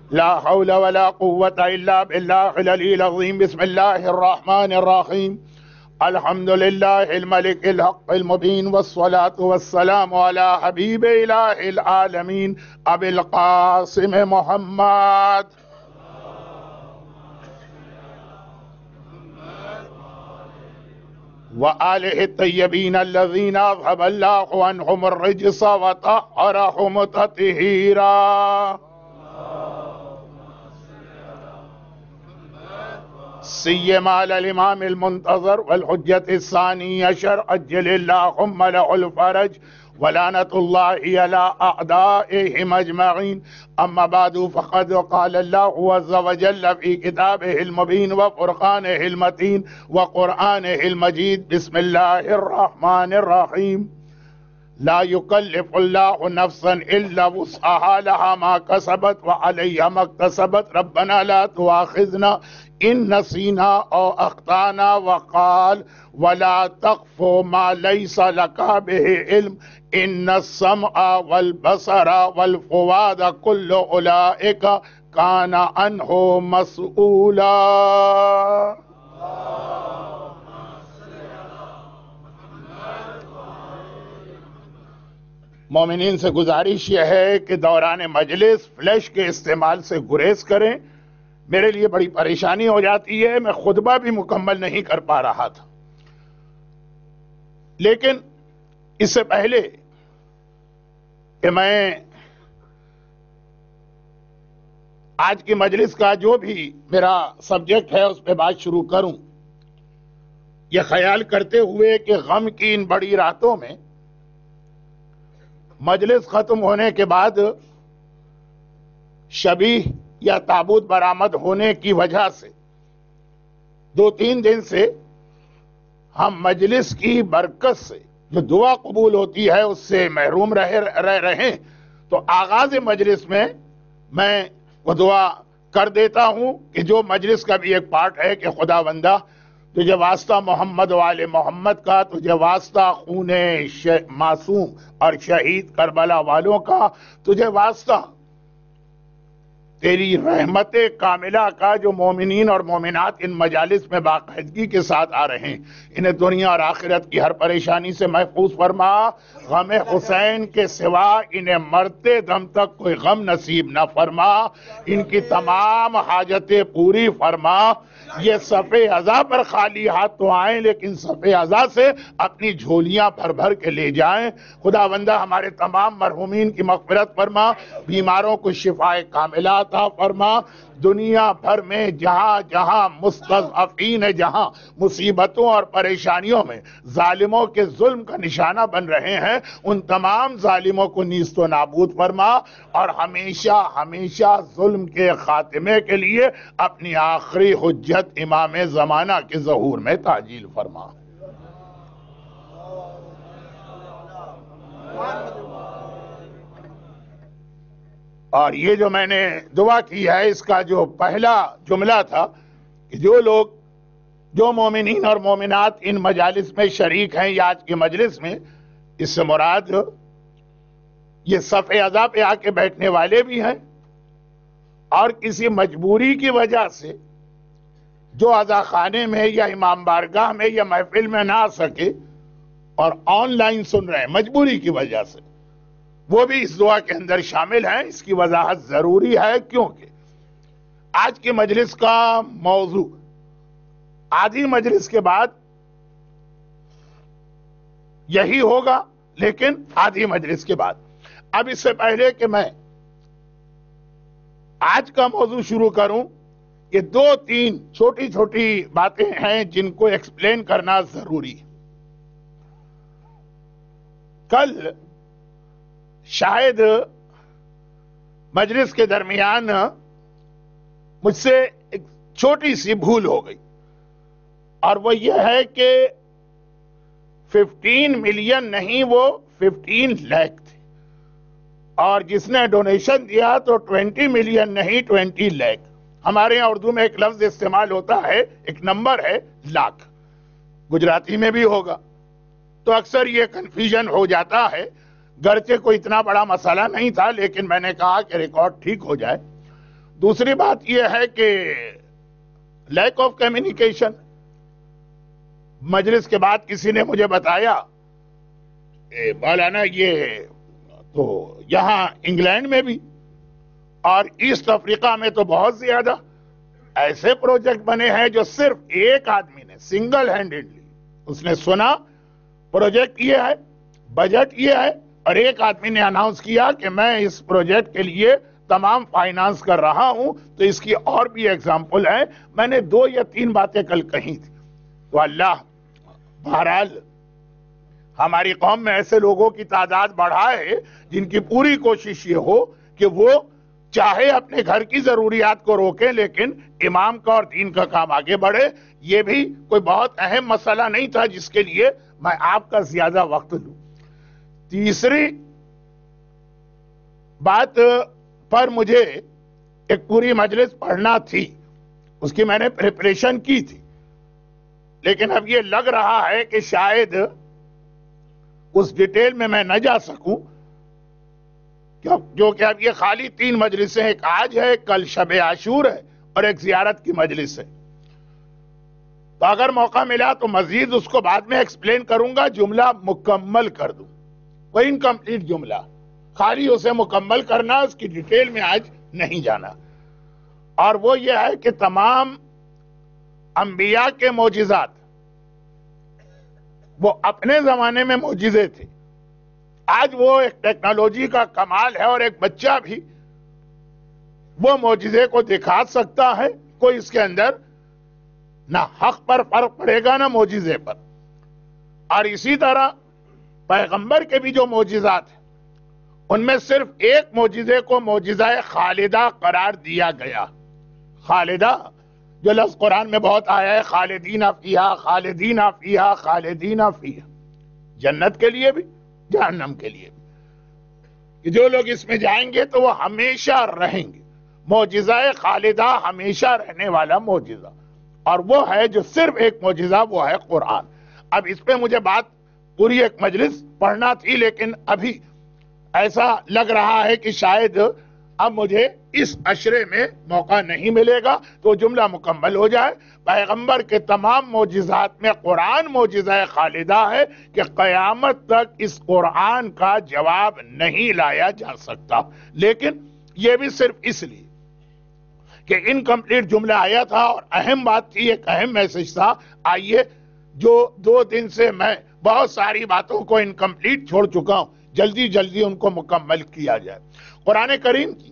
لا حول ولا قوة إلا بالله العلي العظيم. بسم الله الرحمن الرحيم. الحمد لله الملك الحق المبين، والصلاة والسلام على حبيب إله العالمين أبي القاسم محمد وآله الطيبين الذين أذهب الله عنهم الرجس وطهرهم تطهيرا. سيما على الإمام المنتظر والحجة الثاني عشر عجل اللهم له الفرج، ولعنة الله على أعدائهم أجمعين. أما بعد، فقد قال الله عز وجل في كتابه المبين وفرقانه المتين وقرآنه المجيد: بسم الله الرحمن الرحيم. لا يكلف الله نفسا إلا وسعها، لها ما كسبت وعليها ما اكتسبت. ربنا لا تؤاخذنا إن نسينا أو أخطأنا. وقال: ولا تقف ما ليس لك به علم إن السمع والبصر والفؤاد كل أولئك كان عنه مسؤولا. مومنین سے گزارش یہ ہے کہ دوران مجلس فلیش کے استعمال سے گریز کریں. میرے لیے بڑی پریشانی ہو جاتی ہے، میں خطبہ بھی مکمل نہیں کر پا رہا تھا. لیکن اس سے پہلے کہ میں آج کی مجلس کا جو بھی میرا سبجیکٹ ہے اس پہ بات شروع کروں، یہ خیال کرتے ہوئے کہ غم کی ان بڑی راتوں میں مجلس ختم ہونے کے بعد شبیہ یا تابوت برآمد ہونے کی وجہ سے 2-3 دن سے ہم مجلس کی برکت سے جو دعا قبول ہوتی ہے اس سے محروم رہ رہے. تو آغاز مجلس میں وہ دعا کر دیتا ہوں کہ جو مجلس کا بھی ایک پارٹ ہے کہ خدا بندہ تجھے واسطہ محمد وآل محمد کا، تجھے واسطہ خون معصوم اور شہید کربلا والوں کا، تجھے واسطہ تیری رحمت کاملہ کا. جو مومنین اور مومنات ان مجالس میں باقاعدگی کے ساتھ آ رہے ہیں، انہیں دنیا اور آخرت کی ہر پریشانی سے محفوظ فرما. غم حسین کے سوا انہیں مرتے دم تک کوئی غم نصیب نہ فرما. ان کی تمام حاجتیں پوری فرما. یہ صف عزا پر خالی ہاتھ تو آئیں، لیکن صف عزا سے اپنی جھولیاں بھر بھر کے لے جائیں. خدا بندہ ہمارے تمام مرحومین کی مغفرت فرما، بیماروں کو شفاء کاملہ عطا فرما. دنیا بھر میں جہاں جہاں مستضعفین جہاں مصیبتوں اور پریشانیوں میں ظالموں کے ظلم کا نشانہ بن رہے ہیں، ان تمام ظالموں کو نیست و نابود فرما، اور ہمیشہ ہمیشہ ظلم کے خاتمے کے لیے اپنی آخری حجت امام زمانہ کے ظہور میں تعجیل فرما. اور یہ جو میں نے دعا کی ہے، اس کا جو پہلا جملہ تھا کہ جو مومنین اور مومنات ان مجالس میں شریک ہیں یا آج کی مجلس میں، اس سے مراد یہ صف عزا پہ آ کے بیٹھنے والے بھی ہیں، اور کسی مجبوری کی وجہ سے جو عزا خانے میں یا امام بارگاہ میں یا محفل میں نہ آ سکے اور آن لائن سن رہے ہیں مجبوری کی وجہ سے، وہ بھی اس دعا کے اندر شامل ہیں. اس کی وضاحت ضروری ہے کیونکہ آج کی مجلس کا موضوع آدھی مجلس کے بعد یہی ہوگا، لیکن آدھی مجلس کے بعد. اب اس سے پہلے کہ میں آج کا موضوع شروع کروں، یہ 2-3 چھوٹی چھوٹی باتیں ہیں جن کو ایکسپلین کرنا ضروری ہے. کل شاید مجلس کے درمیان مجھ سے ایک چھوٹی سی بھول ہو گئی، اور وہ یہ ہے کہ 15 ملین نہیں، وہ 15 لاکھ تھے، اور جس نے ڈونیشن دیا تو 20 ملین نہیں 20 لاکھ. ہمارے یہاں اردو میں ایک لفظ استعمال ہوتا ہے، ایک نمبر ہے لاکھ، گجراتی میں بھی ہوگا. تو اکثر یہ کنفیوژن ہو جاتا ہے، گرچہ کوئی اتنا بڑا مسئلہ نہیں تھا، لیکن میں نے کہا کہ ریکارڈ ٹھیک ہو جائے. دوسری بات یہ ہے کہ لیک آف کمیونیکیشن. مجلس کے بعد کسی نے مجھے بتایا مولانا یہ تو یہاں انگلینڈ میں بھی اور ایسٹ افریقہ میں تو بہت زیادہ ایسے پروجیکٹ بنے ہیں جو صرف ایک آدمی نے سنگل ہینڈڈلی اس نے سنا پروجیکٹ یہ ہے، بجٹ یہ ہے، اور ایک آدمی نے اناؤنس کیا کہ میں اس پروجیکٹ کے لیے تمام فائنانس کر رہا ہوں. تو اس کی اور بھی ایگزامپل ہے. میں نے 2 یا 3 باتیں کل کہی تھی. تو اللہ بہرحال ہماری قوم میں ایسے لوگوں کی تعداد بڑھائے جن کی پوری کوشش یہ ہو کہ وہ چاہے اپنے گھر کی ضروریات کو روکیں لیکن امام کا اور دین کا کام آگے بڑھے. یہ بھی کوئی بہت اہم مسئلہ نہیں تھا جس کے لیے میں آپ کا زیادہ وقت لوں. تیسری بات پر مجھے ایک پوری مجلس پڑھنا تھی، اس کی میں نے پریپریشن کی تھی، لیکن اب یہ لگ رہا ہے کہ شاید اس ڈیٹیل میں نہ جا سکوں جو کہ اب یہ خالی 3 مجلسیں، ایک آج ہے، کل شب عاشور ہے اور ایک زیارت کی مجلس ہے. تو اگر موقع ملا تو مزید اس کو بعد میں ایکسپلین کروں گا، جملہ مکمل کر دوں، کوئی انکمپلیٹ جملہ، خالی اسے مکمل کرنا، اس کی ڈیٹیل میں آج نہیں جانا. اور وہ یہ ہے کہ تمام انبیاء کے معجزات وہ اپنے زمانے میں معجزے تھے. آج وہ ایک ٹیکنالوجی کا کمال ہے اور ایک بچہ بھی وہ معجزے کو دکھا سکتا ہے. کوئی اس کے اندر نہ حق پر فرق پڑے گا نہ معجزے پر. اور اسی طرح پیغمبر کے بھی جو معجزات ہیں ان میں صرف ایک معجزے کو معجزہ خالدہ قرار دیا گیا. خالدہ جو لفظ قرآن میں بہت آیا ہے، خالدین فیہا خالدین فیہا خالدین فیہا، جنت کے لیے بھی جہنم کے لیے بھی، کہ جو لوگ اس میں جائیں گے تو وہ ہمیشہ رہیں گے. معجزہ خالدہ ہمیشہ رہنے والا معجزہ، اور وہ ہے جو صرف ایک معجزہ، وہ ہے قرآن. اب اس پہ مجھے بات پوری ایک مجلس پڑھنا تھی، لیکن ابھی ایسا لگ رہا ہے کہ شاید اب مجھے اس عشرے میں موقع نہیں ملے گا. تو جملہ مکمل ہو جائے. پیغمبر کے تمام معجزات میں قرآن معجزہ خالدہ ہے کہ قیامت تک اس قرآن کا جواب نہیں لایا جا سکتا. لیکن یہ بھی صرف اس لیے کہ انکمپلیٹ جملہ آیا تھا اور اہم بات تھی، ایک اہم میسج تھا. آئیے جو 2 دن سے میں بہت ساری باتوں کو انکمپلیٹ چھوڑ چکا ہوں، جلدی جلدی ان کو مکمل کیا جائے. قرآن کریم کی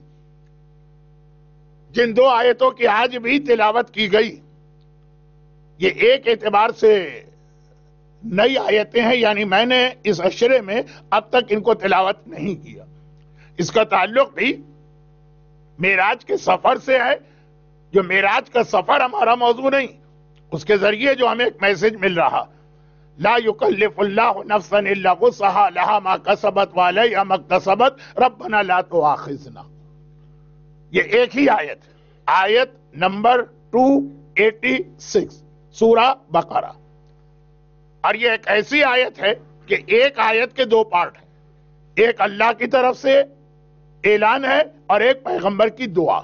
جن 2 آیتوں کی آج بھی تلاوت کی گئی، یہ ایک اعتبار سے نئی آیتیں ہیں، یعنی میں نے اس عشرے میں اب تک ان کو تلاوت نہیں کیا. اس کا تعلق بھی معراج کے سفر سے ہے. جو معراج کا سفر ہمارا موضوع نہیں، اس کے ذریعے جو ہمیں ایک میسج مل رہا، لا یکلف اللہ نفسا الا وسعها لها ما کسبت وعلیہا ما اکتسبت ربنا لا تؤاخذنا. یہ ایک ہی آیت، آیت نمبر 286 سورہ بقرہ. اور یہ ایک ایسی آیت ہے کہ ایک آیت کے 2 پارٹ ہیں. ایک اللہ کی طرف سے اعلان ہے اور ایک پیغمبر کی دعا.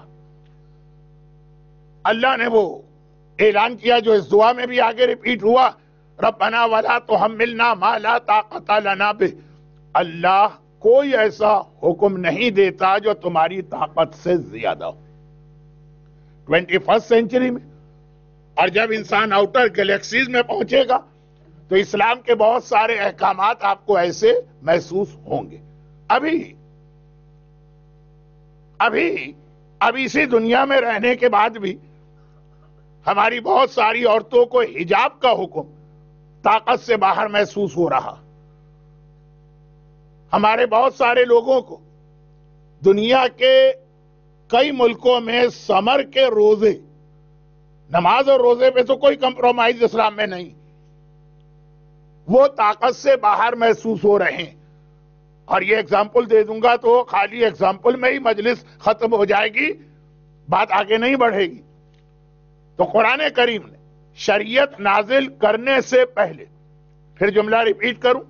اللہ نے وہ اعلان کیا جو اس دعا میں بھی آگے ریپیٹ ہوا، ربنا ولا تحملنا ما لا طاقت لنا بہ. اللہ کوئی ایسا حکم نہیں دیتا جو تمہاری طاقت سے زیادہ ہو. 21 سینچری میں، اور جب انسان آؤٹر گلیکسیز میں پہنچے گا تو اسلام کے بہت سارے احکامات آپ کو ایسے محسوس ہوں گے. ابھی اسی دنیا میں رہنے کے بعد بھی ہماری بہت ساری عورتوں کو حجاب کا حکم طاقت سے باہر محسوس ہو رہا. ہمارے بہت سارے لوگوں کو دنیا کے کئی ملکوں میں سمر کے روزے، نماز اور روزے پہ تو کوئی کمپرومائز اسلام میں نہیں، وہ طاقت سے باہر محسوس ہو رہے ہیں. اور یہ اگزامپل دے دوں گا تو خالی اگزامپل میں ہی مجلس ختم ہو جائے گی، بات آگے نہیں بڑھے گی. تو قرآن کریم نے شریعت نازل کرنے سے پہلے، پھر جملہ ریپیٹ کروں،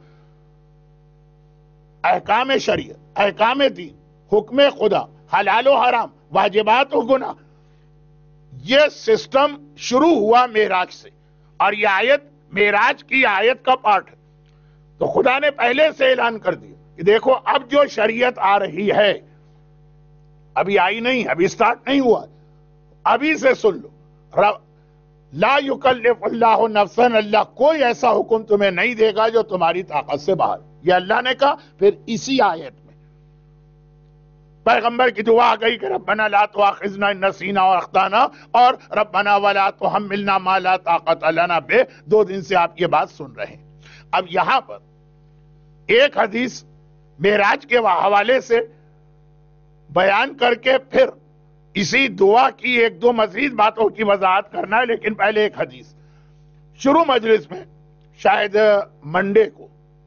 احکام شریعت، احکام دین، حکم خدا، حلال و حرام، واجبات و گناہ. یہ سسٹم شروع ہوا معراج سے، اور یہ آیت معراج کی آیت کا پارٹ ہے. تو خدا نے پہلے سے اعلان کر دیا کہ دیکھو اب جو شریعت آ رہی ہے، ابھی آئی نہیں، ابھی سٹارٹ نہیں ہوا، ابھی سے سن لو. لا یکلف اللہ نفسا، اللہ کوئی ایسا حکم تمہیں نہیں دے گا جو تمہاری طاقت سے باہر. یہ اللہ نے کہا. پھر اسی آیت میں پیغمبر کی دعا آ گئی کہ ربنا لا تؤاخذنا ان نسینا اور اخطانا، اور ربنا ولا تحملنا ما لا طاقت لنا بہ. 2 دن سے آپ یہ بات سن رہے ہیں. اب یہاں پر ایک حدیث معراج کے حوالے سے بیان کر کے پھر اسی دعا کی 1-2 مزید باتوں کی وضاحت کرنا ہے. لیکن پہلے ایک حدیث شروع مجلس میں، شاید منڈے کو،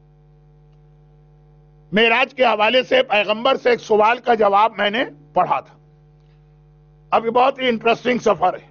معراج کے حوالے سے پیغمبر سے ایک سوال کا جواب میں نے پڑھا تھا. اب یہ بہت ہی انٹرسٹنگ سفر ہے.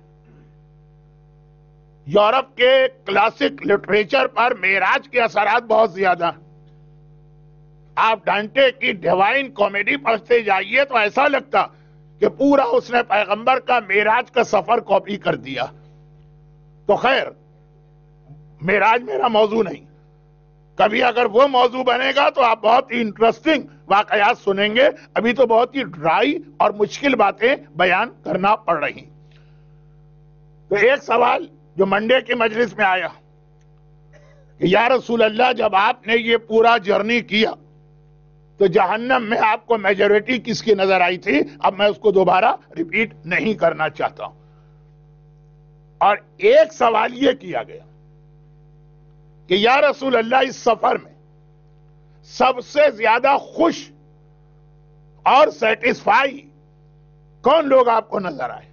یورپ کے کلاسک لٹریچر پر معراج کے اثرات بہت زیادہ ہیں. آپ ڈانٹے کی ڈیوائن کامیڈی پڑھتے جائیے تو ایسا لگتا کہ پورا اس نے پیغمبر کا معراج کا سفر کاپی کر دیا. تو خیر، معراج میرا موضوع نہیں. کبھی اگر وہ موضوع بنے گا تو آپ بہت ہی انٹرسٹنگ واقعات سنیں گے. ابھی تو بہت ہی ڈرائی اور مشکل باتیں بیان کرنا پڑ رہی. تو ایک سوال جو منڈے کی مجلس میں آیا کہ یا رسول اللہ، جب آپ نے یہ پورا جرنی کیا تو جہنم میں آپ کو میجورٹی کس کی نظر آئی تھی؟ اب میں اس کو دوبارہ ریپیٹ نہیں کرنا چاہتا ہوں. اور ایک سوال یہ کیا گیا کہ یا رسول اللہ، اس سفر میں سب سے زیادہ خوش اور سیٹسفائی کون لوگ آپ کو نظر آئے؟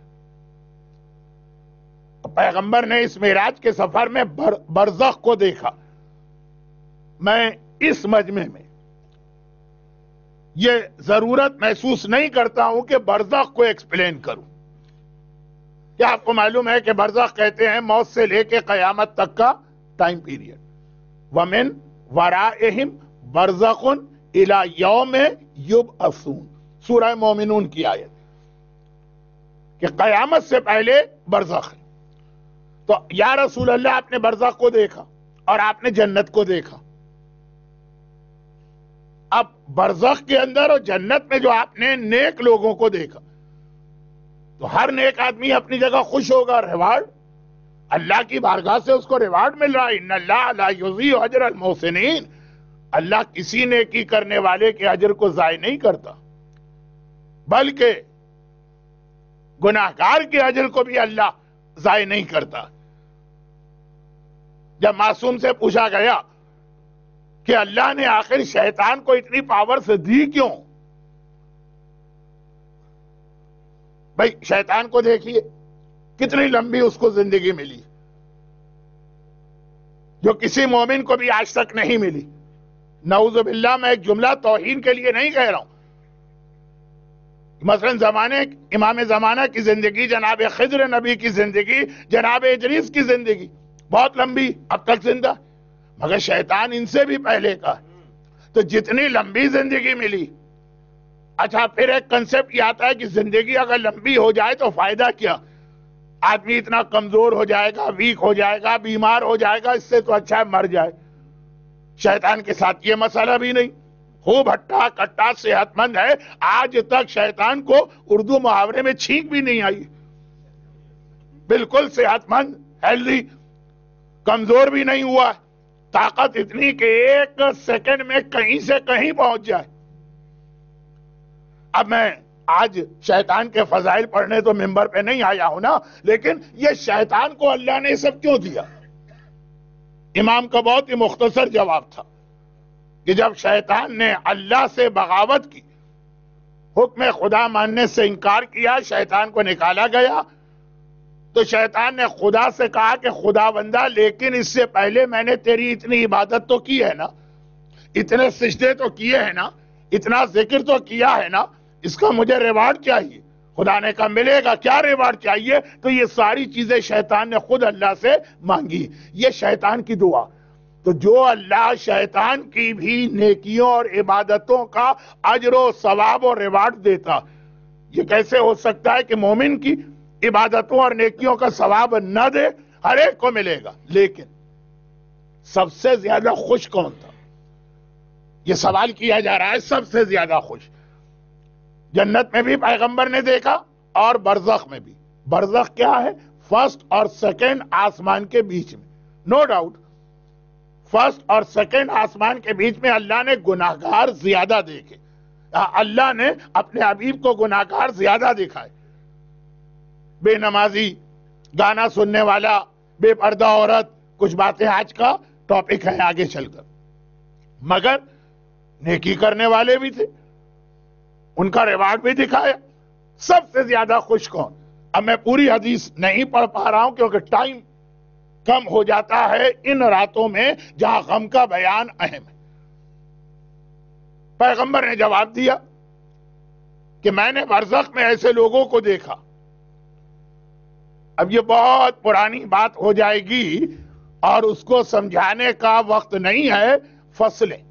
پیغمبر نے اس معراج کے سفر میں برزخ کو دیکھا. میں اس مجمع میں یہ ضرورت محسوس نہیں کرتا ہوں کہ برزخ کو ایکسپلین کروں. کیا آپ کو معلوم ہے کہ برزخ کہتے ہیں موت سے لے کے قیامت تک کا ٹائم پیریڈ. وَمِن وَرَائِهِمْ بَرْزَخٌ إِلَى يَوْمِ يُبْعَثُونَ، سورہ مومنون کی آیت کہ قیامت سے پہلے برزخ ہے. تو یا رسول اللہ، آپ نے برزخ کو دیکھا اور آپ نے جنت کو دیکھا. اب برزخ کے اندر اور جنت میں جو آپ نے نیک لوگوں کو دیکھا، تو ہر نیک آدمی اپنی جگہ خوش ہوگا. ریوارڈ اللہ کی بارگاہ سے اس کو ریوارڈ مل رہا ہے. ان اللہ لا یضیع اجر المحسنین، اللہ کسی نیکی کرنے والے کے اجر کو ضائع نہیں کرتا، بلکہ گناہگار کے اجر کو بھی اللہ ضائع نہیں کرتا. جب معصوم سے پوچھا گیا کہ اللہ نے آخر شیطان کو اتنی پاور سے دی کیوں؟ بھائی شیطان کو دیکھیے کتنی لمبی اس کو زندگی ملی، جو کسی مومن کو بھی آج تک نہیں ملی. نعوذ باللہ، میں ایک جملہ توہین کے لیے نہیں کہہ رہا ہوں. مثلا امام زمانہ کی زندگی، جناب خضر نبی کی زندگی، جناب ادریس کی زندگی بہت لمبی، اب تک زندہ، مگر شیطان ان سے بھی پہلے کا. تو جتنی لمبی زندگی ملی. اچھا، پھر ایک کنسپٹ یہ آتا ہے کہ زندگی اگر لمبی ہو جائے تو فائدہ کیا؟ آدمی اتنا کمزور ہو جائے گا، ویک ہو جائے گا، بیمار ہو جائے گا، اس سے تو اچھا ہے مر جائے. شیطان کے ساتھ یہ مسئلہ بھی نہیں، خوب ہٹا کٹا صحت مند ہے. آج تک شیطان کو اردو محاورے میں چھینک بھی نہیں آئی. بالکل صحت مند، ہیلدی، کمزور بھی نہیں ہوا. طاقت اتنی کہ 1 سیکنڈ میں کہیں سے کہیں پہنچ جائے. اب میں آج شیطان کے فضائل پڑھنے تو ممبر پہ نہیں آیا ہوں نا، لیکن یہ شیطان کو اللہ نے سب کیوں دیا؟ امام کا بہت ہی مختصر جواب تھا کہ جب شیطان نے اللہ سے بغاوت کی، حکم خدا ماننے سے انکار کیا، شیطان کو نکالا گیا. تو شیطان نے خدا سے کہا کہ خدا بندہ، لیکن اس سے پہلے میں نے تیری اتنی عبادت تو کی ہے نا، اتنے سجدے تو کیے ہیں نا، اتنا ذکر تو کیا ہے نا، اس کا مجھے ریوارڈ چاہیے. خدا نے کہا ملے گا. کیا ریوارڈ چاہیے؟ تو یہ ساری چیزیں شیطان نے خود اللہ سے مانگی. یہ شیطان کی دعا. تو جو اللہ شیطان کی بھی نیکیوں اور عبادتوں کا اجر و ثواب و ریوارڈ دیتا، یہ کیسے ہو سکتا ہے کہ مومن کی عبادتوں اور نیکیوں کا ثواب نہ دے؟ ہر ایک کو ملے گا، لیکن سب سے زیادہ خوش کون تھا؟ یہ سوال کیا جا رہا ہے، سب سے زیادہ خوش جنت میں بھی پیغمبر نے دیکھا اور برزخ میں بھی۔ برزخ کیا ہے؟ فرسٹ اور سیکنڈ آسمان کے بیچ میں، نو ڈاؤٹ فرسٹ اور سیکنڈ آسمان کے بیچ میں اللہ نے گناہگار زیادہ دیکھے، اللہ نے اپنے حبیب کو گناہگار زیادہ دکھائے۔ بے نمازی، گانا سننے والا، بے پردہ عورت، کچھ باتیں آج کا ٹاپک ہیں آگے چل کر، مگر نیکی کرنے والے بھی تھے، ان کا ریوارڈ بھی دکھایا۔ سب سے زیادہ خوش کون؟ اب میں پوری حدیث نہیں پڑھ پا رہا ہوں کیونکہ ٹائم کم ہو جاتا ہے ان راتوں میں جہاں غم کا بیان اہم ہے۔ پیغمبر نے جواب دیا کہ میں نے برزخ میں ایسے لوگوں کو دیکھا۔ اب یہ بہت پرانی بات ہو جائے گی اور اس کو سمجھانے کا وقت نہیں ہے۔ فصلیں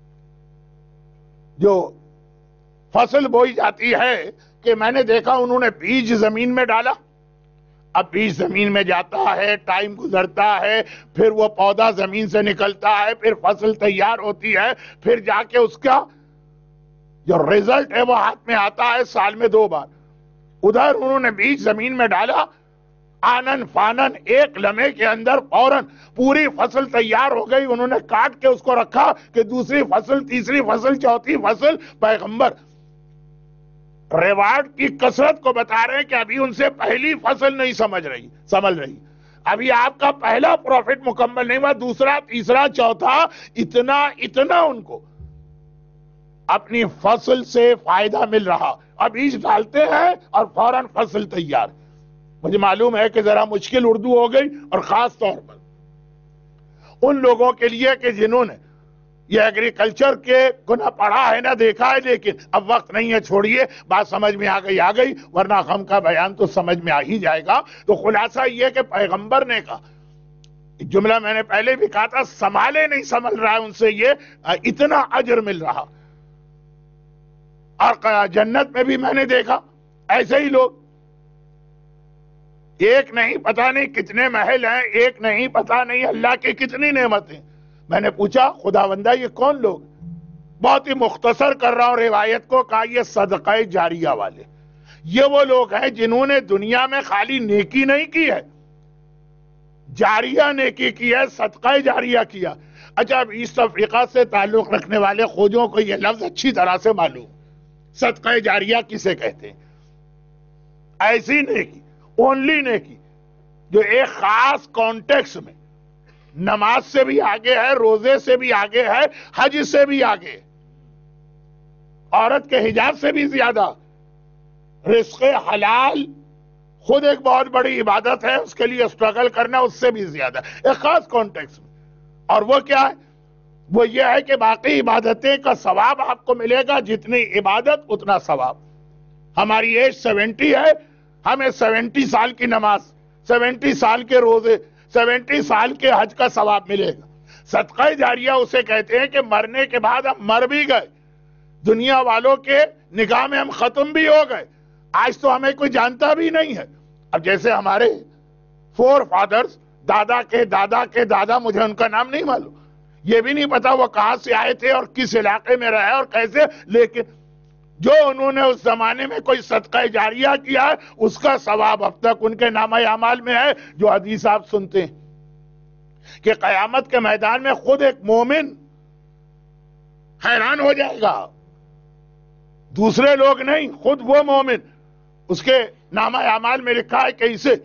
جو فصل بوئی جاتی ہے کہ میں نے دیکھا انہوں نے بیج زمین میں ڈالا، اب بیج زمین میں جاتا ہے، ٹائم گزرتا ہے، پھر وہ پودا زمین سے نکلتا ہے، پھر فصل تیار ہوتی ہے، پھر جا کے اس کا جو ریزلٹ ہے وہ ہاتھ میں آتا ہے سال میں 2 بار۔ ادھر انہوں نے بیج زمین میں ڈالا، آنن فانن ایک لمحے کے اندر فوراً پوری فصل تیار ہو گئی، انہوں نے کاٹ کے اس کو رکھا کہ دوسری فصل، تیسری فصل، چوتھی فصل۔ پیغمبر ریوارڈ کی کثرت کو بتا رہے ہیں کہ ابھی ان سے پہلی فصل نہیں سمجھ رہی، ابھی آپ کا پہلا پروفٹ مکمل نہیں ہوا، دوسرا، تیسرا، چوتھا، اتنا ان کو اپنی فصل سے فائدہ مل رہا۔ اب بیج ڈالتے ہیں اور فوراً فصل تیار۔ مجھے معلوم ہے کہ ذرا مشکل اردو ہو گئی، اور خاص طور پر ان لوگوں کے لیے کہ جنہوں نے یہ ایگریکلچر کے کو نہ پڑھا ہے نہ دیکھا ہے، لیکن اب وقت نہیں ہے، چھوڑیے، بات سمجھ میں آ گئی، ورنہ غم کا بیان تو سمجھ میں آ ہی جائے گا۔ تو خلاصہ یہ کہ پیغمبر نے کہا، جملہ میں نے پہلے بھی کہا تھا، سنبھالے نہیں سنبھل رہا ہے ان سے یہ اتنا اجر مل رہا۔ اور جنت میں بھی میں نے دیکھا ایسے ہی لوگ، ایک نہیں پتہ نہیں کتنے محل ہیں، ایک نہیں پتہ نہیں اللہ کی کتنی نعمتیں۔ میں نے پوچھا خداوندہ یہ کون لوگ؟ بہت ہی مختصر کر رہا ہوں روایت کو، کہا یہ صدقہ جاریہ والے، یہ وہ لوگ ہیں جنہوں نے دنیا میں خالی نیکی نہیں کی ہے، جاریہ نیکی کی ہے، صدقہ جاریہ کیا۔ اچھا، اب ایسٹ افریقہ سے تعلق رکھنے والے خوجوں کو یہ لفظ اچھی طرح سے معلوم، صدقہ جاریہ کسے کہتے ہیں؟ ایسی نیکی، اونلی نیکی جو ایک خاص کانٹیکس میں نماز سے بھی آگے ہے، روزے سے بھی آگے ہے، حج سے بھی آگے، عورت کے حجاب سے بھی زیادہ، رزق حلال خود ایک بہت بڑی عبادت ہے، اس کے لیے اسٹرگل کرنا اس سے بھی زیادہ، ایک خاص کانٹیکس میں۔ اور وہ کیا ہے؟ وہ یہ ہے کہ باقی عبادتیں کا ثواب آپ کو ملے گا، جتنی عبادت اتنا ثواب۔ ہماری ایج 70 ہے، ہمیں 70 سال کی نماز، 70 سال کے روزے، 70 سال کے حج کا ثواب ملے گا۔ صدقہ جاریہ اسے کہتے ہیں کہ مرنے کے بعد ہم مر بھی گئے، دنیا والوں کے نگاہ میں ہم ختم بھی ہو گئے، آج تو ہمیں کوئی جانتا بھی نہیں ہے۔ اب جیسے ہمارے 4 فادرز، دادا کے دادا کے دادا، مجھے ان کا نام نہیں معلوم، یہ بھی نہیں پتا وہ کہاں سے آئے تھے اور کس علاقے میں رہے اور کیسے، لیکن جو انہوں نے اس زمانے میں کوئی صدقہ جاریہ کیا ہے اس کا ثواب اب تک ان کے نامہ اعمال میں ہے۔ جو حدیث آپ سنتے ہیں کہ قیامت کے میدان میں خود ایک مومن حیران ہو جائے گا، دوسرے لوگ نہیں، خود وہ مومن، اس کے نامہ اعمال میں لکھا ہے کہ اسے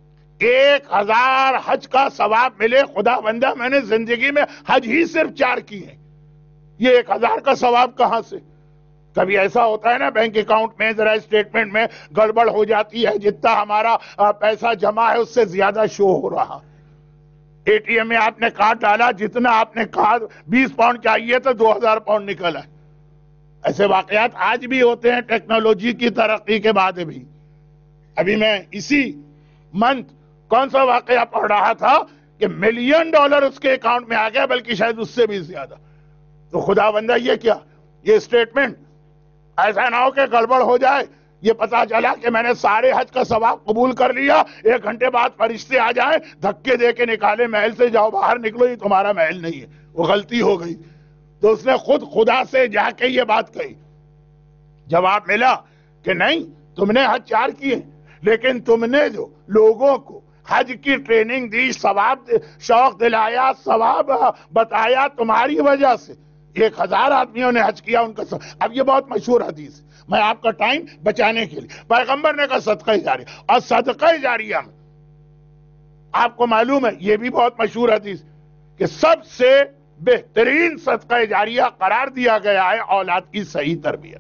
1000 حج کا ثواب ملے۔ خدا بندہ میں نے زندگی میں حج ہی صرف 4 کی ہیں، یہ 1000 کا ثواب کہاں سے؟ کبھی ایسا ہوتا ہے نا بینک اکاؤنٹ میں ذرا اسٹیٹمنٹ میں گڑبڑ ہو جاتی ہے، جتنا ہمارا پیسہ جمع ہے اس سے زیادہ شو ہو رہا، اے ٹی ایم میں آپ نے کارڈ ڈالا، جتنا آپ نے کہا 20 پاؤنڈ چاہیے تو 2000 پاؤنڈ نکلا ہے۔ ایسے واقعات آج بھی ہوتے ہیں ٹیکنالوجی کی ترقی کے بعد بھی۔ ابھی میں اسی منتھ کون سا واقعہ پڑھ رہا تھا کہ $1 ملین اس کے اکاؤنٹ میں آ گیا، بلکہ شاید اس سے بھی زیادہ۔ تو خدا بندہ یہ کیا، یہ اسٹیٹمنٹ ایسا نہ ہو کہ گڑبڑ ہو جائے یہ پتا چلا کہ میں نے سارے حج کا ثواب قبول کر لیا، 1 گھنٹے بعد فرشتے آ جائیں دھکے دے کے نکالے محل سے، جاؤ باہر نکلو، یہ تمہارا محل نہیں ہے، وہ غلطی ہو گئی. تو اس نے خود خدا سے جا کے یہ بات کہی. جواب ملا کہ نہیں، تم نے حج 4 کیے لیکن تم نے جو لوگوں کو حج کی ٹریننگ دی، ثواب شوق دلایا، ثواب بتایا، تمہاری وجہ سے 1000 آدمیوں نے حج کیا ان کا. اب یہ بہت مشہور حدیث ہے، میں آپ کا ٹائم بچانے کے لیے، پیغمبر نے کہا صدقہ جاریہ. اور صدقہ جاریہ میں آپ کو معلوم ہے یہ بھی بہت مشہور حدیث کہ سب سے بہترین صدقہ جاریہ قرار دیا گیا ہے اولاد کی صحیح تربیت.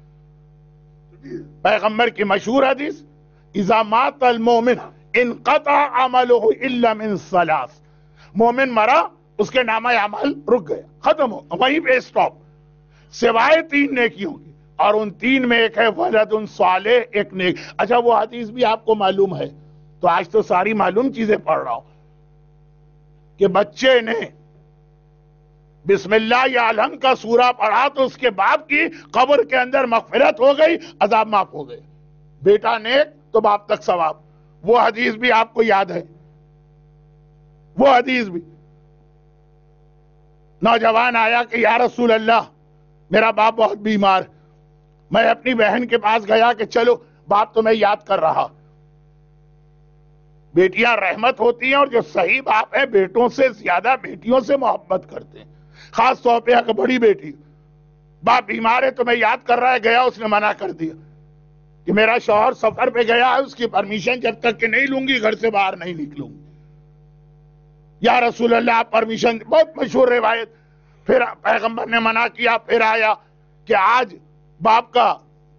پیغمبر کی مشہور حدیث اذا مات المومن انقطع عمله الا من 3. مومن مرا اس کے نامہ اعمال رک گیا، ختم ہو، وہیں پہ اسٹاپ، سوائے 3 نیکیوں کی، اور ان 3 میں ایک ہے ولد صالح، ایک نیک. اچھا وہ حدیث بھی آپ کو معلوم ہے، تو آج تو ساری معلوم چیزیں پڑھ رہا ہوں کہ بچے نے بسم اللہ یا الحمد کا سورہ پڑھا تو اس کے باپ کی قبر کے اندر مغفرت ہو گئی، عذاب معاف ہو گئے. بیٹا نیک تو باپ تک ثواب. وہ حدیث بھی آپ کو یاد ہے، وہ حدیث بھی. نوجوان آیا کہ یا رسول اللہ میرا باپ بہت بیمار، میں اپنی بہن کے پاس گیا کہ چلو باپ تمہیں یاد کر رہا. بیٹیاں رحمت ہوتی ہیں، اور جو صحیح باپ ہے بیٹوں سے زیادہ بیٹیوں سے محبت کرتے ہیں، خاص طور پہ اگر بڑی بیٹی. باپ بیمار ہے تمہیں یاد کر رہا ہے، گیا اس نے منع کر دیا کہ میرا شوہر سفر پہ گیا ہے، اس کی پرمیشن جب تک کہ نہیں لوں گی گھر سے باہر نہیں نکلوں گی. یا رسول اللہ آپ پرمیشن، بہت مشہور روایت. پھر پیغمبر نے منع کیا، پھر آیا کہ آج باپ کا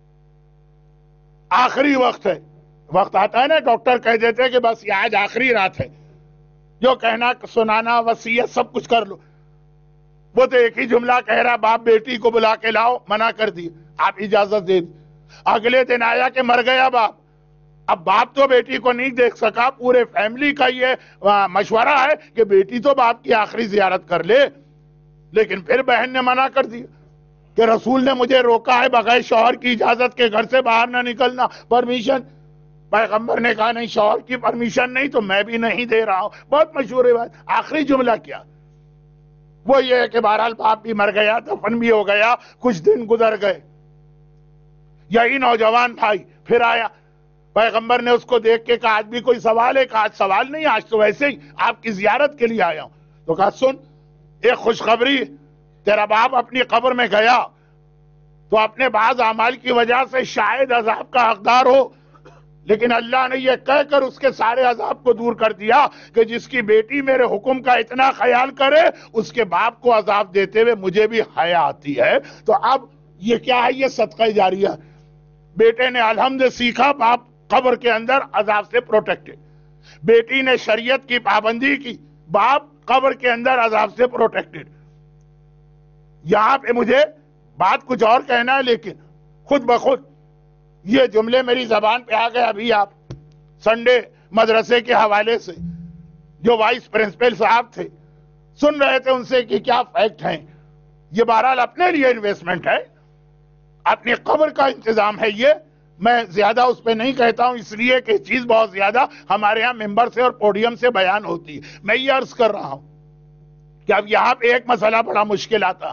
آخری وقت ہے. وقت آتا ہے نا ڈاکٹر کہہ دیتے ہیں کہ بس یہ آج آخری رات ہے، جو کہنا سنانا وصیت سب کچھ کر لو. وہ تو ایک ہی جملہ کہہ رہا، باپ بیٹی کو بلا کے لاؤ، منع کر دی، آپ اجازت دے دی. اگلے دن آیا کہ مر گیا باپ. اب باپ تو بیٹی کو نہیں دیکھ سکا، پورے فیملی کا یہ مشورہ ہے کہ بیٹی تو باپ کی آخری زیارت کر لے. لیکن پھر بہن نے منع کر دیا کہ رسول نے مجھے روکا ہے بغیر شوہر کی اجازت کے گھر سے باہر نہ نکلنا، پرمیشن. پیغمبر نے کہا نہیں، شوہر کی پرمیشن نہیں تو میں بھی نہیں دے رہا ہوں. بہت مشہور بات. آخری جملہ کیا؟ وہ یہ ہے کہ بہرحال باپ بھی مر گیا، دفن بھی ہو گیا، کچھ دن گزر گئے. یہی نوجوان بھائی پھر آیا، پیغمبر نے اس کو دیکھ کے کہا آج بھی کوئی سوال ہے؟ کہا آج سوال نہیں، آج تو ویسے ہی آپ کی زیارت کے لیے آیا ہوں. تو کہا سن ایک خوشخبری، تیرا باپ اپنی قبر میں گیا تو اپنے بعض اعمال کی وجہ سے شاید عذاب کا حقدار ہو، لیکن اللہ نے یہ کہہ کر اس کے سارے عذاب کو دور کر دیا کہ جس کی بیٹی میرے حکم کا اتنا خیال کرے اس کے باپ کو عذاب دیتے ہوئے مجھے بھی حیا آتی ہے. تو اب یہ کیا ہے؟ یہ صدقہ جاریہ. بیٹے نے الحمد سیکھا، باپ قبر کے اندر عذاب سے پروٹیکٹڈ. بیٹی نے شریعت کی پابندی کی، باپ قبر کے اندر عذاب سے پروٹیکٹڈ. یہاں پہ مجھے بات کچھ اور کہنا ہے، لیکن خود بخود یہ جملے میری زبان پہ آ گئے. ابھی آپ سنڈے مدرسے کے حوالے سے جو وائس پرنسپل صاحب تھے سن رہے تھے ان سے کہ کیا فیکٹ ہیں. یہ بہرحال اپنے لیے انویسٹمنٹ ہے، اپنی قبر کا انتظام ہے. یہ میں زیادہ اس پہ نہیں کہتا ہوں اس لیے کہ چیز بہت زیادہ ہمارے ہاں ممبر سے اور پوڈیم سے بیان ہوتی ہے. میں یہ عرض کر رہا ہوں کہ اب یہاں پہ ایک مسئلہ بڑا مشکل آتا،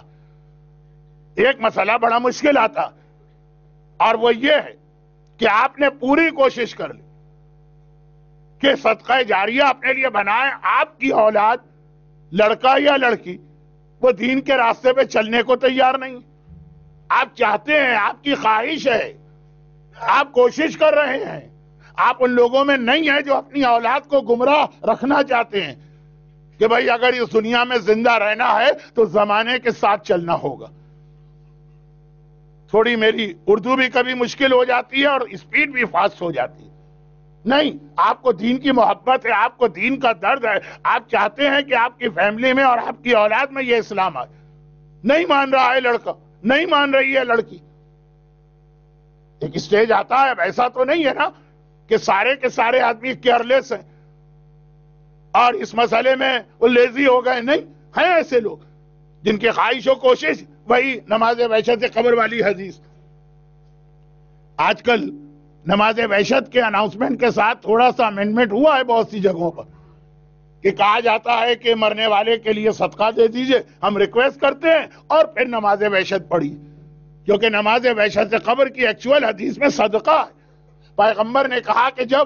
اور وہ یہ ہے کہ آپ نے پوری کوشش کر لی کہ صدقہ جاریہ اپنے لیے بنائیں. آپ کی اولاد لڑکا یا لڑکی وہ دین کے راستے پہ چلنے کو تیار نہیں. آپ چاہتے ہیں، آپ کی خواہش ہے، آپ کوشش کر رہے ہیں. آپ ان لوگوں میں نہیں ہیں جو اپنی اولاد کو گمراہ رکھنا چاہتے ہیں کہ بھائی اگر اس دنیا میں زندہ رہنا ہے تو زمانے کے ساتھ چلنا ہوگا. تھوڑی میری اردو بھی کبھی مشکل ہو جاتی ہے اور اسپیڈ بھی فاسٹ ہو جاتی ہے. نہیں، آپ کو دین کی محبت ہے، آپ کو دین کا درد ہے، آپ چاہتے ہیں کہ آپ کی فیملی میں اور آپ کی اولاد میں یہ اسلام آئے. نہیں مان رہا ہے لڑکا، نہیں مان رہی ہے لڑکی. ایک سٹیج آتا ہے، ایسا تو نہیں ہے نا کہ سارے کے سارے آدمی کیئرلیس ہیں اور اس مسئلے میں وہ لیزی ہو گئے. نہیں، ہیں ایسے لوگ جن کی خواہش و کوشش وہی نماز وحشت قبر والی حدیث. آج کل نماز وحشت کے اناؤنسمنٹ کے ساتھ تھوڑا سا امینڈمنٹ ہوا ہے بہت سی جگہوں پر کہ کہا جاتا ہے کہ مرنے والے کے لیے صدقہ دے دیجئے. ہم ریکویسٹ کرتے ہیں اور پھر نماز وحشت پڑھی، کیونکہ نماز وحشت قبر کی ایکچول حدیث میں صدقہ ہے. پیغمبر نے کہا کہ جب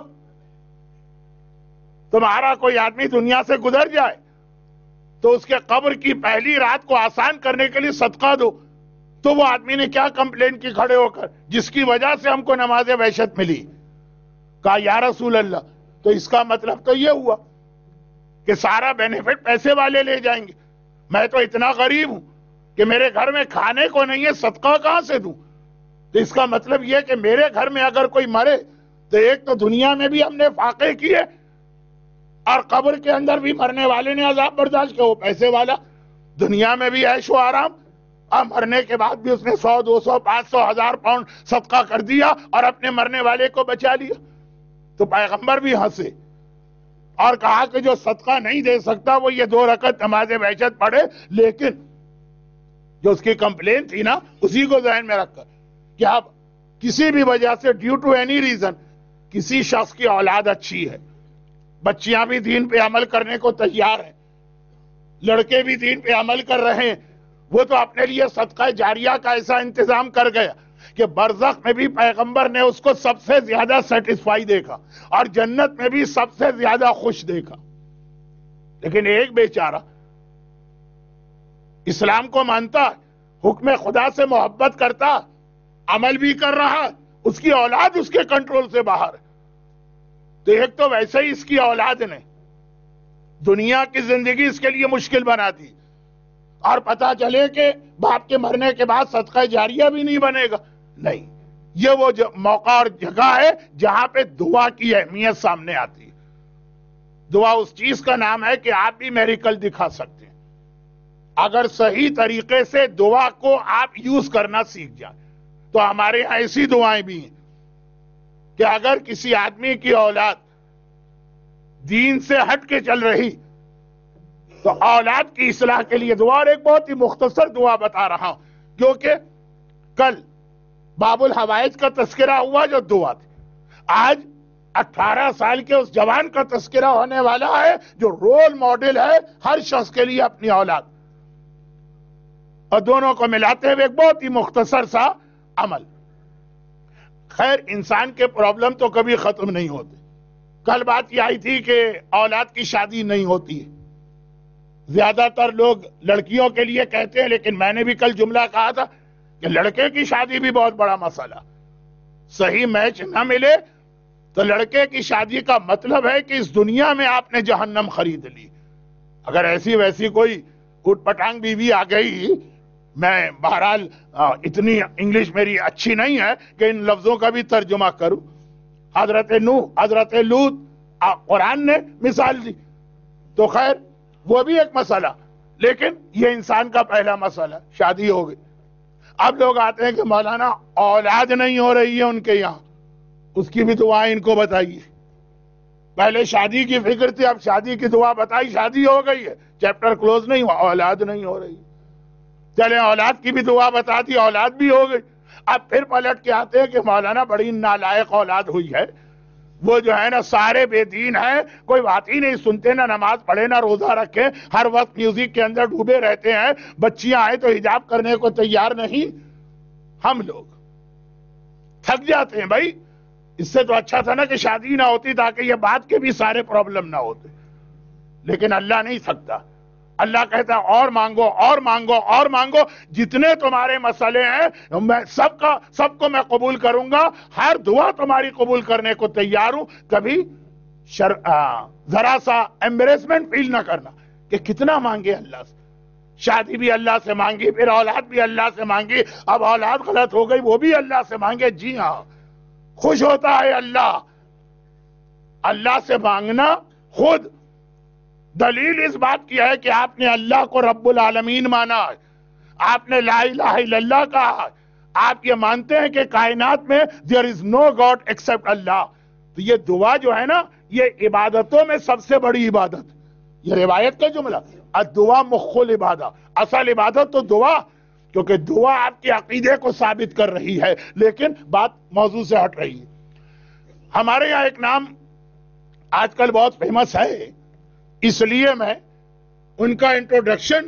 تمہارا کوئی آدمی دنیا سے گزر جائے تو اس کے قبر کی پہلی رات کو آسان کرنے کے لیے صدقہ دو. تو وہ آدمی نے کیا کمپلین کی کھڑے ہو کر، جس کی وجہ سے ہم کو نماز وحشت ملی. کہا یا رسول اللہ، تو اس کا مطلب تو یہ ہوا کہ سارا بینیفٹ پیسے والے لے جائیں گے. میں تو اتنا غریب ہوں کہ میرے گھر میں کھانے کو نہیں ہے، صدقہ کہاں سے دوں؟ تو اس کا مطلب یہ کہ میرے گھر میں اگر کوئی مرے تو ایک تو دنیا میں بھی ہم نے فاقے کیے اور قبر کے اندر بھی مرنے والے نے عذاب برداشت کیا. وہ پیسے والا دنیا میں بھی عیش و آرام، اور مرنے کے بعد بھی اس نے 100 200 500 1000 پاؤنڈ صدقہ کر دیا اور اپنے مرنے والے کو بچا لیا. تو پیغمبر بھی ہنسے اور کہا کہ جو صدقہ نہیں دے سکتا وہ یہ 2 رکعت نماز وحشت پڑھے. لیکن جو اس کی کمپلین تھی نا، اسی کو ذہن میں رکھ کر کہ اب کسی بھی وجہ سے ڈیو ٹو اینی ریزن کسی شخص کی اولاد اچھی ہے، بچیاں بھی دین پہ عمل کرنے کو تیار ہیں، لڑکے بھی دین پہ عمل کر رہے ہیں، وہ تو اپنے لیے صدقہ جاریہ کا ایسا انتظام کر گیا کہ برزخ میں بھی پیغمبر نے اس کو سب سے زیادہ سیٹسفائی دیکھا اور جنت میں بھی سب سے زیادہ خوش دیکھا. لیکن ایک بیچارہ اسلام کو مانتا، حکم خدا سے محبت کرتا، عمل بھی کر رہا، اس کی اولاد اس کے کنٹرول سے باہر ہے. تو ایک تو ویسے ہی اس کی اولاد نے دنیا کی زندگی اس کے لیے مشکل بنا دی، اور پتا چلے کہ باپ کے مرنے کے بعد صدقہ جاریہ بھی نہیں بنے گا. نہیں، یہ وہ موقع اور جگہ ہے جہاں پہ دعا کی اہمیت سامنے آتی ہے. دعا اس چیز کا نام ہے کہ آپ بھی میریکل دکھا سکتے ہیں اگر صحیح طریقے سے دعا کو آپ یوز کرنا سیکھ جائیں. تو ہمارے یہاں ایسی دعائیں بھی ہیں کہ اگر کسی آدمی کی اولاد دین سے ہٹ کے چل رہی تو اولاد کی اصلاح کے لیے دعا. اور ایک بہت ہی مختصر دعا بتا رہا ہوں کیونکہ کل باب الحوائج کا تذکرہ ہوا جو دعا تھی. آج 18 سال کے اس جوان کا تذکرہ ہونے والا ہے جو رول ماڈل ہے ہر شخص کے لیے اپنی اولاد، اور دونوں کو ملاتے ہوئے ایک بہت ہی مختصر سا عمل. خیر، انسان کے پرابلم تو کبھی ختم نہیں ہوتے. کل بات یہ آئی تھی کہ اولاد کی شادی نہیں ہوتی ہے. زیادہ تر لوگ لڑکیوں کے لیے کہتے ہیں، لیکن میں نے بھی کل جملہ کہا تھا کہ لڑکے کی شادی بھی بہت بڑا مسئلہ. صحیح میچ نہ ملے تو لڑکے کی شادی کا مطلب ہے کہ اس دنیا میں آپ نے جہنم خرید لی. اگر ایسی ویسی کوئی اٹھ پٹانگ بیوی آ گئی، میں بہرحال اتنی انگلش میری اچھی نہیں ہے کہ ان لفظوں کا بھی ترجمہ کروں. حضرت نوح، حضرت لوط، قرآن نے مثال دی. تو خیر وہ بھی ایک مسئلہ، لیکن یہ انسان کا پہلا مسئلہ، شادی ہو گئی. اب لوگ آتے ہیں کہ مولانا اولاد نہیں ہو رہی ہے ان کے یہاں، اس کی بھی دعائیں ان کو بتائیے. پہلے شادی کی فکر تھی، اب شادی کی دعا بتائی، شادی ہو گئی ہے، چیپٹر کلوز نہیں ہوا، اولاد نہیں ہو رہی. چلے اولاد کی بھی دعا بتا دی، اولاد بھی ہو گئی. اب پھر پلٹ کے آتے ہیں کہ مولانا بڑی نالائق اولاد ہوئی ہے، وہ جو ہے نا سارے بے دین ہیں، کوئی بات ہی نہیں سنتے، نہ نماز پڑھے نہ روزہ رکھے، ہر وقت میوزک کے اندر ڈوبے رہتے ہیں، بچیاں آئے تو حجاب کرنے کو تیار نہیں. ہم لوگ تھک جاتے ہیں. بھائی اس سے تو اچھا تھا نا کہ شادی نہ ہوتی تاکہ یہ بات کے بھی سارے پرابلم نہ ہوتے. لیکن اللہ نہیں تھکتا. اللہ کہتا ہے اور مانگو اور مانگو اور مانگو، جتنے تمہارے مسئلے ہیں میں سب کو میں قبول کروں گا، ہر دعا تمہاری قبول کرنے کو تیار ہوں. کبھی ذرا سا ایمبریسمنٹ فیل نہ کرنا کہ کتنا مانگے اللہ سے. شادی بھی اللہ سے مانگی، پھر اولاد بھی اللہ سے مانگی، اب اولاد غلط ہو گئی وہ بھی اللہ سے مانگے. جی ہاں، خوش ہوتا ہے اللہ. اللہ سے مانگنا خود دلیل اس بات کی ہے کہ آپ نے اللہ کو رب العالمین مانا ہے، آپ نے لا الہ الا اللہ کہا ہے، آپ یہ مانتے ہیں کہ کائنات میں there is no God except اللہ. تو یہ دعا جو ہے نا، یہ عبادتوں میں سب سے بڑی عبادت. یہ روایت کا جملہ، الدعا مخ العبادہ، اصل عبادت تو دعا. کیونکہ دعا آپ کے عقیدے کو ثابت کر رہی ہے، لیکن بات موضوع سے ہٹ رہی ہے۔ ہمارے یہاں ایک نام آج کل بہت فیمس ہے، اس لیے میں ان کا انٹروڈکشن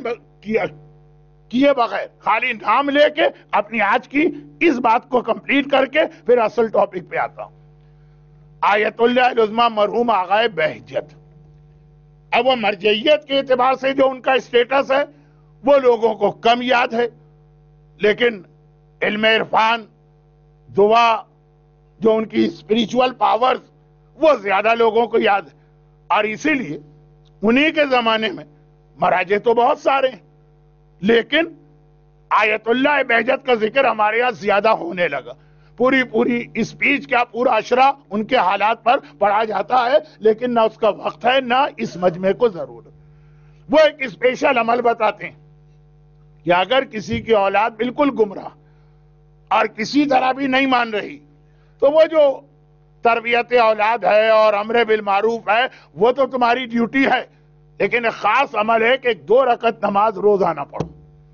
کیے بغیر خالی نام لے کے اپنی آج کی اس بات کو کمپلیٹ کر کے پھر اصل ٹاپک پہ آتا ہوں۔ آیت اللہ العظمیٰ مرحوم آقا بہجت، اب وہ مرجعیت کے اعتبار سے جو ان کا اسٹیٹس ہے وہ لوگوں کو کم یاد ہے، لیکن علم عرفان، دعا، جو ان کی اسپریچول پاورز، وہ زیادہ لوگوں کو یاد ہے۔ اور اسی لیے انہی کے زمانے میں مراجع تو بہت سارے ہیں، لیکن آیت اللہ بہجت کا ذکر ہمارے یہاں زیادہ ہونے لگا۔ پوری اسپیچ کا پورا اشرا ان کے حالات پر پڑھا جاتا ہے، لیکن نہ اس کا وقت ہے نہ اس مجمع کو ضرورت۔ وہ ایک اسپیشل عمل بتاتے ہیں کہ اگر کسی کی اولاد بالکل گمراہ اور کسی طرح بھی نہیں مان رہی، تو وہ جو تربیت اولاد ہے اور امر بالمعروف ہے وہ تو تمہاری ڈیوٹی ہے، لیکن ایک خاص عمل ہے کہ 2 رکعت نماز روزانہ پڑھو،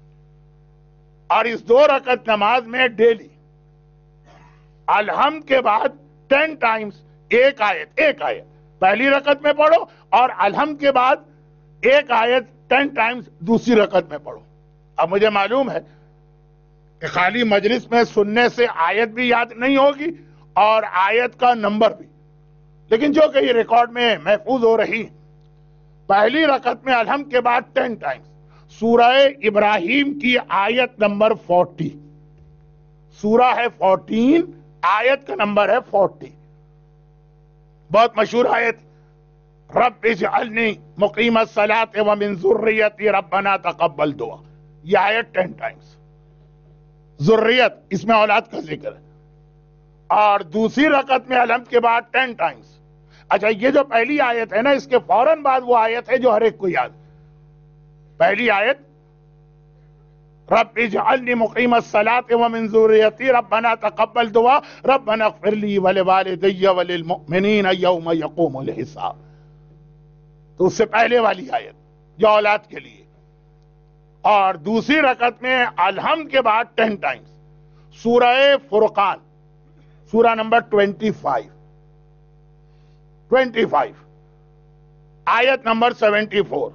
اور اس 2 رکعت نماز میں ڈیلی الحمد کے بعد 10 ٹائمز ایک آیت پہلی رکعت میں پڑھو، اور الحمد کے بعد ایک آیت 10 ٹائمز دوسری رکعت میں پڑھو۔ اب مجھے معلوم ہے کہ خالی مجلس میں سننے سے آیت بھی یاد نہیں ہوگی اور آیت کا نمبر بھی، لیکن جو کہ یہ ریکارڈ میں محفوظ ہو رہی، پہلی رکعت میں الحمد کے بعد 10 ٹائمز سورہ ابراہیم کی آیت نمبر 40، سورہ ہے 14، آیت کا نمبر ہے 40، بہت مشہور آیت، رب اجعلنی مقیم الصلاۃ ومن ذریتی ربنا تقبل دعا، یہ آیت 10 ٹائمز، ذریت اس میں اولاد کا ذکر ہے، اور دوسری رکعت میں الحمد کے بعد 10 ٹائمز۔ اچھا، یہ جو پہلی آیت ہے نا، اس کے فوراً بعد وہ آیت ہے جو ہر ایک کو یاد ہے۔ پہلی آیت رب اجعلنی مقیم الصلاۃ ومن ذریتی ربنا تقبل دعا ربنا اغفر لی ولوالدی وللمؤمنین یوم یقوم الحساب، تو اس سے پہلے والی آیت جو اولاد کے لیے، اور دوسری رکعت میں الحمد کے بعد 10 ٹائمز سورہ فرقان، سورہ نمبر 25 آیت نمبر 74،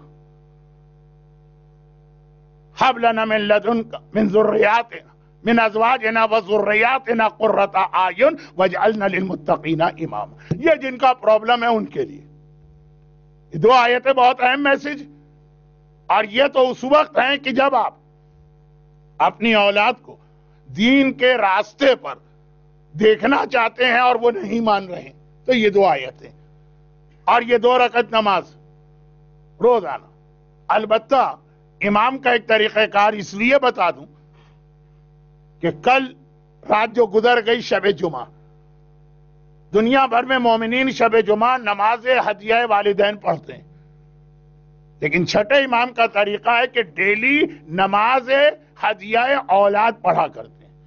ہب لنا من لدنک من ذریاتنا من ازواجنا وذریاتنا قرۃ اعین واجعلنا للمتقین اماما۔ یہ جن کا پرابلم ہے ان کے لیے یہ 2 آیتیں بہت اہم میسج، اور یہ تو اس وقت ہیں کہ جب آپ اپنی اولاد کو دین کے راستے پر دیکھنا چاہتے ہیں اور وہ نہیں مان رہے ہیں، تو یہ 2 آیتیں اور یہ 2 رکعت نماز روزانہ۔ البتہ امام کا ایک طریقہ کار اس لیے بتا دوں کہ کل رات جو گزر گئی شب جمعہ، دنیا بھر میں مومنین شب جمعہ نماز ہدیہ والدین پڑھتے ہیں، لیکن چھٹے امام کا طریقہ ہے کہ ڈیلی نماز ہدیہ اولاد پڑھا کرتے ہیں،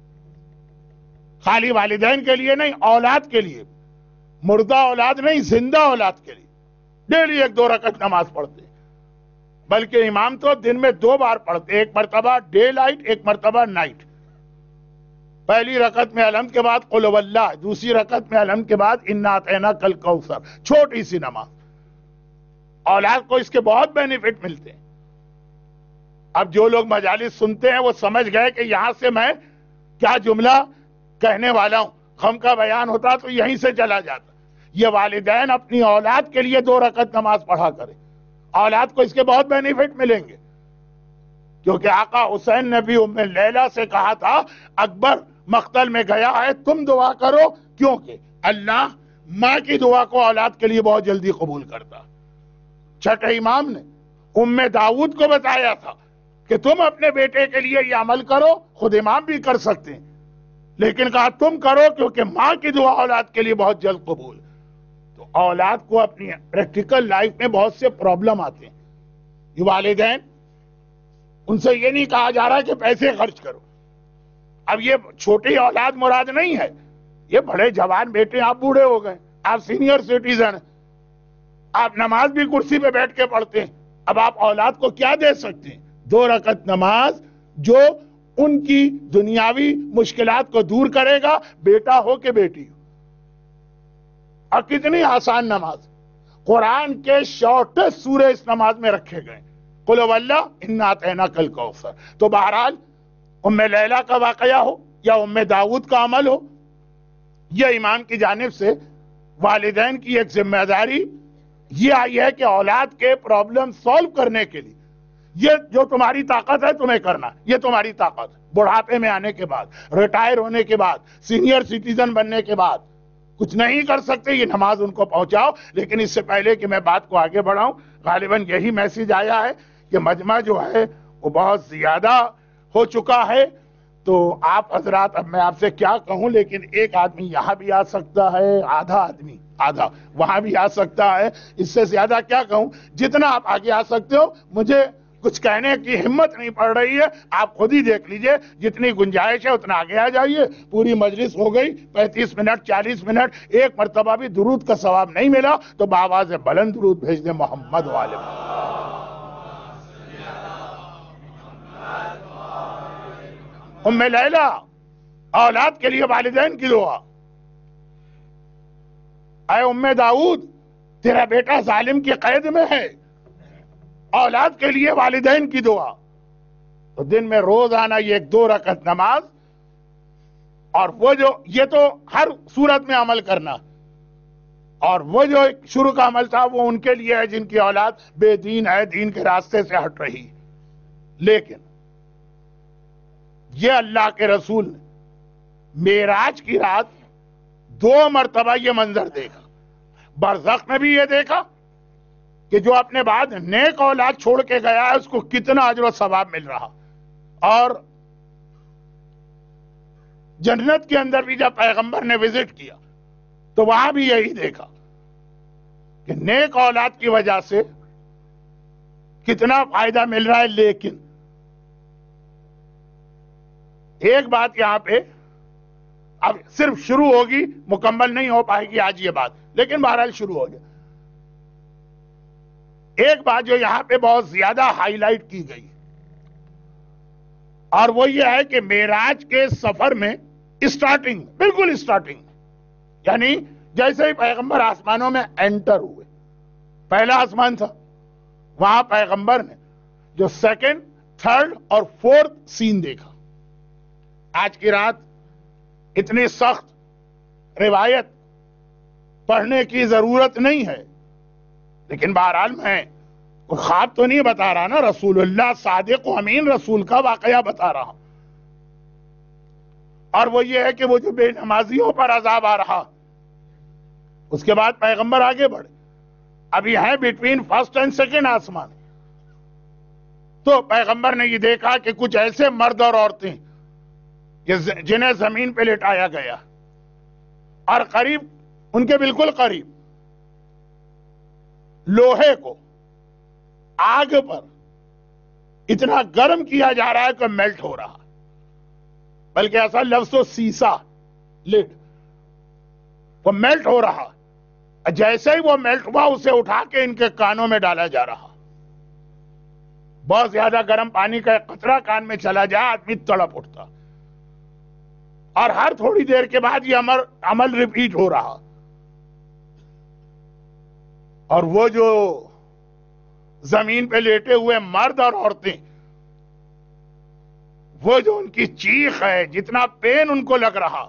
خالی والدین کے لیے نہیں، اولاد کے لیے، مردہ اولاد نہیں، زندہ اولاد کے لیے ڈیلی 1-2 رکعت نماز پڑھتے ہیں۔ بلکہ امام تو دن میں 2 بار پڑھتے، ایک مرتبہ ڈے لائٹ، ایک مرتبہ نائٹ۔ پہلی رکعت میں الحمد کے بعد قل هو اللہ، دوسری رکعت میں الحمد کے بعد انا اعطیناک الکوثر، چھوٹی سی نماز۔ اولاد کو اس کے بہت بینیفٹ ملتے ہیں۔ اب جو لوگ مجالس سنتے ہیں وہ سمجھ گئے کہ یہاں سے میں کیا جملہ کہنے والا ہوں، خم کا بیان ہوتا تو یہیں سے چلا جاتا۔ یہ والدین اپنی اولاد کے لیے 2 رکعت نماز پڑھا کریں، اولاد کو اس کے بہت بینیفٹ ملیں گے، کیونکہ آقا حسین نے بھی ام لیلہ سے کہا تھا اکبر مقتل میں گیا ہے، تم دعا کرو، کیونکہ اللہ ماں کی دعا کو اولاد کے لیے بہت جلدی قبول کرتا۔ چھٹے امام نے ام داؤد کو بتایا تھا کہ تم اپنے بیٹے کے لیے یہ عمل کرو، خود امام بھی کر سکتے ہیں، لیکن کہا تم کرو کیونکہ ماں کی دعا اولاد کے لیے بہت جلد قبول۔ تو اولاد کو اپنی پریکٹیکل لائف میں بہت سے پرابلم آتے ہیں، یہ والدین ان سے یہ نہیں کہا جا رہا کہ پیسے خرچ کرو۔ اب یہ چھوٹی اولاد مراد نہیں ہے، یہ بڑے جوان بیٹے، آپ بوڑھے ہو گئے، آپ سینئر سٹیزن، آپ نماز بھی کرسی پہ بیٹھ کے پڑھتے ہیں، اب آپ اولاد کو کیا دے سکتے ہیں؟ 2 رکعت نماز جو ان کی دنیاوی مشکلات کو دور کرے گا، بیٹا ہو کہ بیٹی ہو۔ اور کتنی آسان نماز، قرآن کے شارٹسٹ سورے اس نماز میں رکھے گئے، قل هو اللہ انا اعطیناک الکوثر۔ تو بہرحال ام لیلہ کا واقعہ ہو یا ام داؤد کا عمل ہو، یہ امام کی جانب سے والدین کی ایک ذمہ داری یہ آئی ہے کہ اولاد کے پرابلم سالو کرنے کے لیے یہ جو تمہاری طاقت ہے تمہیں کرنا، یہ تمہاری طاقت ہے۔ بڑھاپے میں آنے کے بعد، ریٹائر ہونے کے بعد، سینئر سٹیزن بننے کے بعد کچھ نہیں کر سکتے، یہ نماز ان کو پہنچاؤ۔ لیکن اس سے پہلے کہ میں بات کو آگے بڑھاؤں، غالباً یہی میسج آیا ہے کہ مجمع جو ہے وہ بہت زیادہ ہو چکا ہے، تو آپ حضرات، اب میں آپ سے کیا کہوں، لیکن ایک آدمی یہاں بھی آ سکتا ہے، آدھا وہاں بھی آ سکتا ہے، اس سے زیادہ کیا کہوں۔ جتنا آپ آگے آ سکتے ہو، مجھے کچھ کہنے کی ہمت نہیں پڑ رہی ہے، آپ خود ہی دیکھ لیجئے، جتنی گنجائش ہے اتنا آگے آ جائیے۔ پوری مجلس ہو گئی 35 منٹ 40 منٹ، ایک مرتبہ بھی درود کا ثواب نہیں ملا، تو بآواز بلند درود بھیج دیں محمد والے۔ ام لیلہ، اولاد کے لیے والدین کی دعا۔ اے ام داؤد، تیرا بیٹا ظالم کی قید میں ہے، اولاد کے لیے والدین کی دعا۔ تو دن میں روزانہ یہ 1-2 رکعت نماز، اور وہ جو یہ تو ہر صورت میں عمل کرنا، اور وہ جو شروع کا عمل تھا وہ ان کے لیے ہے جن کی اولاد بے دین ہے، دین کے راستے سے ہٹ رہی۔ لیکن یہ اللہ کے رسول نے معراج کی رات 2 مرتبہ یہ منظر دیکھا۔ برزخ میں بھی یہ دیکھا کہ جو اپنے بعد نیک اولاد چھوڑ کے گیا ہے اس کو کتنا اجر و ثواب مل رہا، اور جنت کے اندر بھی جب پیغمبر نے وزٹ کیا تو وہاں بھی یہی دیکھا کہ نیک اولاد کی وجہ سے کتنا فائدہ مل رہا ہے۔ لیکن ایک بات یہاں پہ اب صرف شروع ہوگی، مکمل نہیں ہو پائے گی آج یہ بات، لیکن بہرحال شروع ہو گیا۔ ایک بات جو یہاں پہ بہت زیادہ ہائی لائٹ کی گئی، اور وہ یہ ہے کہ معراج کے سفر میں اسٹارٹنگ، بالکل اسٹارٹنگ، یعنی جیسے ہی پیغمبر آسمانوں میں انٹر ہوئے، پہلا آسمان تھا، وہاں پیغمبر نے جو 2nd، 3rd اور 4th سین دیکھا۔ آج کی رات اتنی سخت روایت پڑھنے کی ضرورت نہیں ہے، لیکن بہرحال میں کوئی خواب تو نہیں بتا رہا نا، رسول اللہ صادق و امین رسول کا واقعہ بتا رہا ہوں۔ اور وہ یہ ہے کہ وہ جو بے نمازیوں پر عذاب آ رہا، اس کے بعد پیغمبر آگے بڑھے، ابھی ہیں بٹوین 1st and 2nd آسمان، تو پیغمبر نے یہ دیکھا کہ کچھ ایسے مرد اور عورتیں جنہیں زمین پہ لٹایا گیا، اور قریب ان کے بالکل قریب لوہے کو آگ پر اتنا گرم کیا جا رہا ہے کہ میلٹ ہو رہا، بلکہ ایسا لفظ تو سیسا، لڈ، وہ میلٹ ہو رہا، جیسے ہی وہ میلٹ ہوا اسے اٹھا کے ان کے کانوں میں ڈالا جا رہا۔ بہت زیادہ گرم پانی کا ایک قطرہ کان میں چلا جائے آدمی تڑپ اٹھتا، اور ہر تھوڑی دیر کے بعد یہ عمل ریپیٹ ہو رہا، اور وہ جو زمین پہ لیٹے ہوئے مرد اور عورتیں، وہ جو ان کی چیخ ہے، جتنا پین ان کو لگ رہا۔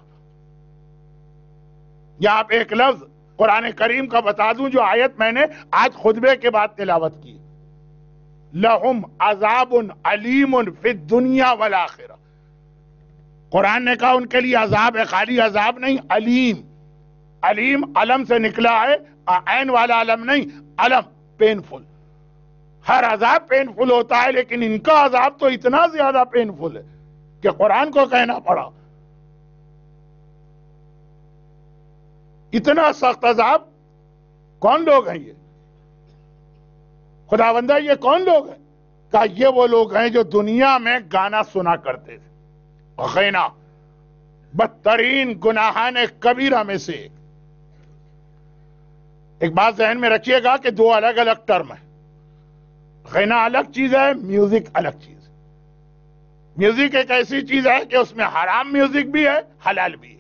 یہاں پہ ایک لفظ قرآن کریم کا بتا دوں جو آیت میں نے آج خطبے کے بعد تلاوت کی، لَهُمْ عَذَابٌ عَلِيمٌ فِي الدُّنْيَا وَالْآخِرَةِ۔ قرآن نے کہا ان کے لیے عذاب ہے، خالی عذاب نہیں، علیم۔ علیم علم سے نکلا ہے، عین والا علم نہیں، علم، پینفل۔ ہر عذاب پینفل ہوتا ہے، لیکن ان کا عذاب تو اتنا زیادہ پینفل ہے کہ قرآن کو کہنا پڑا۔ اتنا سخت عذاب، کون لوگ ہیں یہ؟ خداوندہ یہ کون لوگ ہیں؟ کہا یہ وہ لوگ ہیں جو دنیا میں گانا سنا کرتے تھے، غینا، بدترین گناہان کبیرہ میں سے ایک بات ذہن میں رکھیے گا کہ 2 الگ الگ ٹرم ہیں، غینا الگ چیز ہے، میوزک الگ چیز ہے۔ میوزک ایک ایسی چیز ہے کہ اس میں حرام میوزک بھی ہے، حلال بھی ہے۔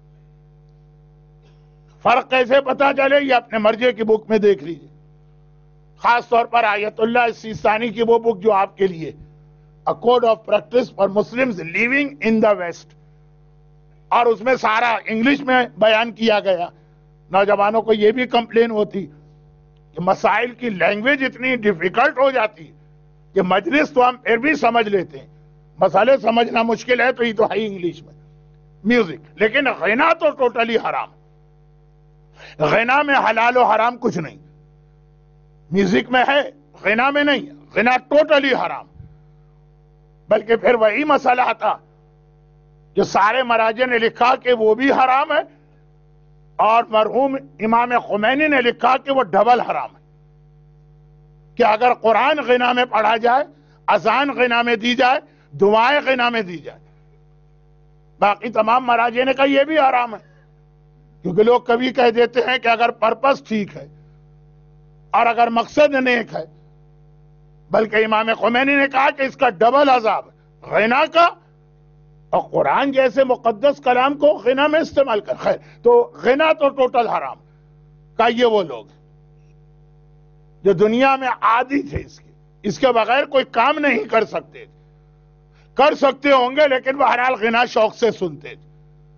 فرق کیسے پتا چلے؟ یہ اپنے مرجع کی بک میں دیکھ لیجیے، خاص طور پر آیت اللہ سیستانی کی وہ بک جو آپ کے لیے A Code of Practice for Muslims Living in the West، اور اس میں سارا انگلش میں بیان کیا گیا۔ نوجوانوں کو یہ بھی کمپلین ہوتی کہ مسائل کی لینگویج اتنی ڈیفیکلٹ ہو جاتی کہ مجلس تو ہم پھر بھی سمجھ لیتے ہیں، مسئلے سمجھنا مشکل ہے، تو یہ تو ہے انگلش میں میوزک۔ لیکن غنا تو ٹوٹلی حرام، غنا میں حلال و حرام کچھ نہیں، میوزک میں ہے، غنا میں نہیں، غنا ٹوٹلی حرام۔ بلکہ پھر وہی مسئلہ آتا جو سارے مراجع نے لکھا کہ وہ بھی حرام ہے، اور مرحوم امام خمینی نے لکھا کہ وہ ڈبل حرام ہے، کہ اگر قرآن غنا میں پڑھا جائے، اذان غنا میں دی جائے، دعائیں غنا میں دی جائے۔ باقی تمام مراجع نے کہا یہ بھی حرام ہے، کیونکہ لوگ کبھی کہہ دیتے ہیں کہ اگر پرپس ٹھیک ہے اور اگر مقصد نیک ہے، بلکہ امام خمینی نے کہا کہ اس کا ڈبل عذاب ہے، غنا کا اور قرآن جیسے مقدس کلام کو غنا میں استعمال کر۔ خیر، تو غنا تو ٹوٹل حرام کا۔ یہ وہ لوگ جو دنیا میں عادی تھے اس کے بغیر کوئی کام نہیں کر سکتے تھے، کر سکتے ہوں گے لیکن بہرحال غنا شوق سے سنتے تھے۔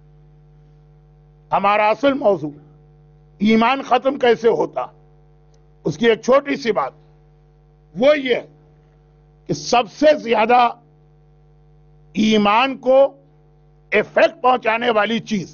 ہمارا اصل موضوع ایمان ختم کیسے ہوتا، اس کی ایک چھوٹی سی بات وہ یہ کہ سب سے زیادہ ایمان کو ایفیکٹ پہنچانے والی چیز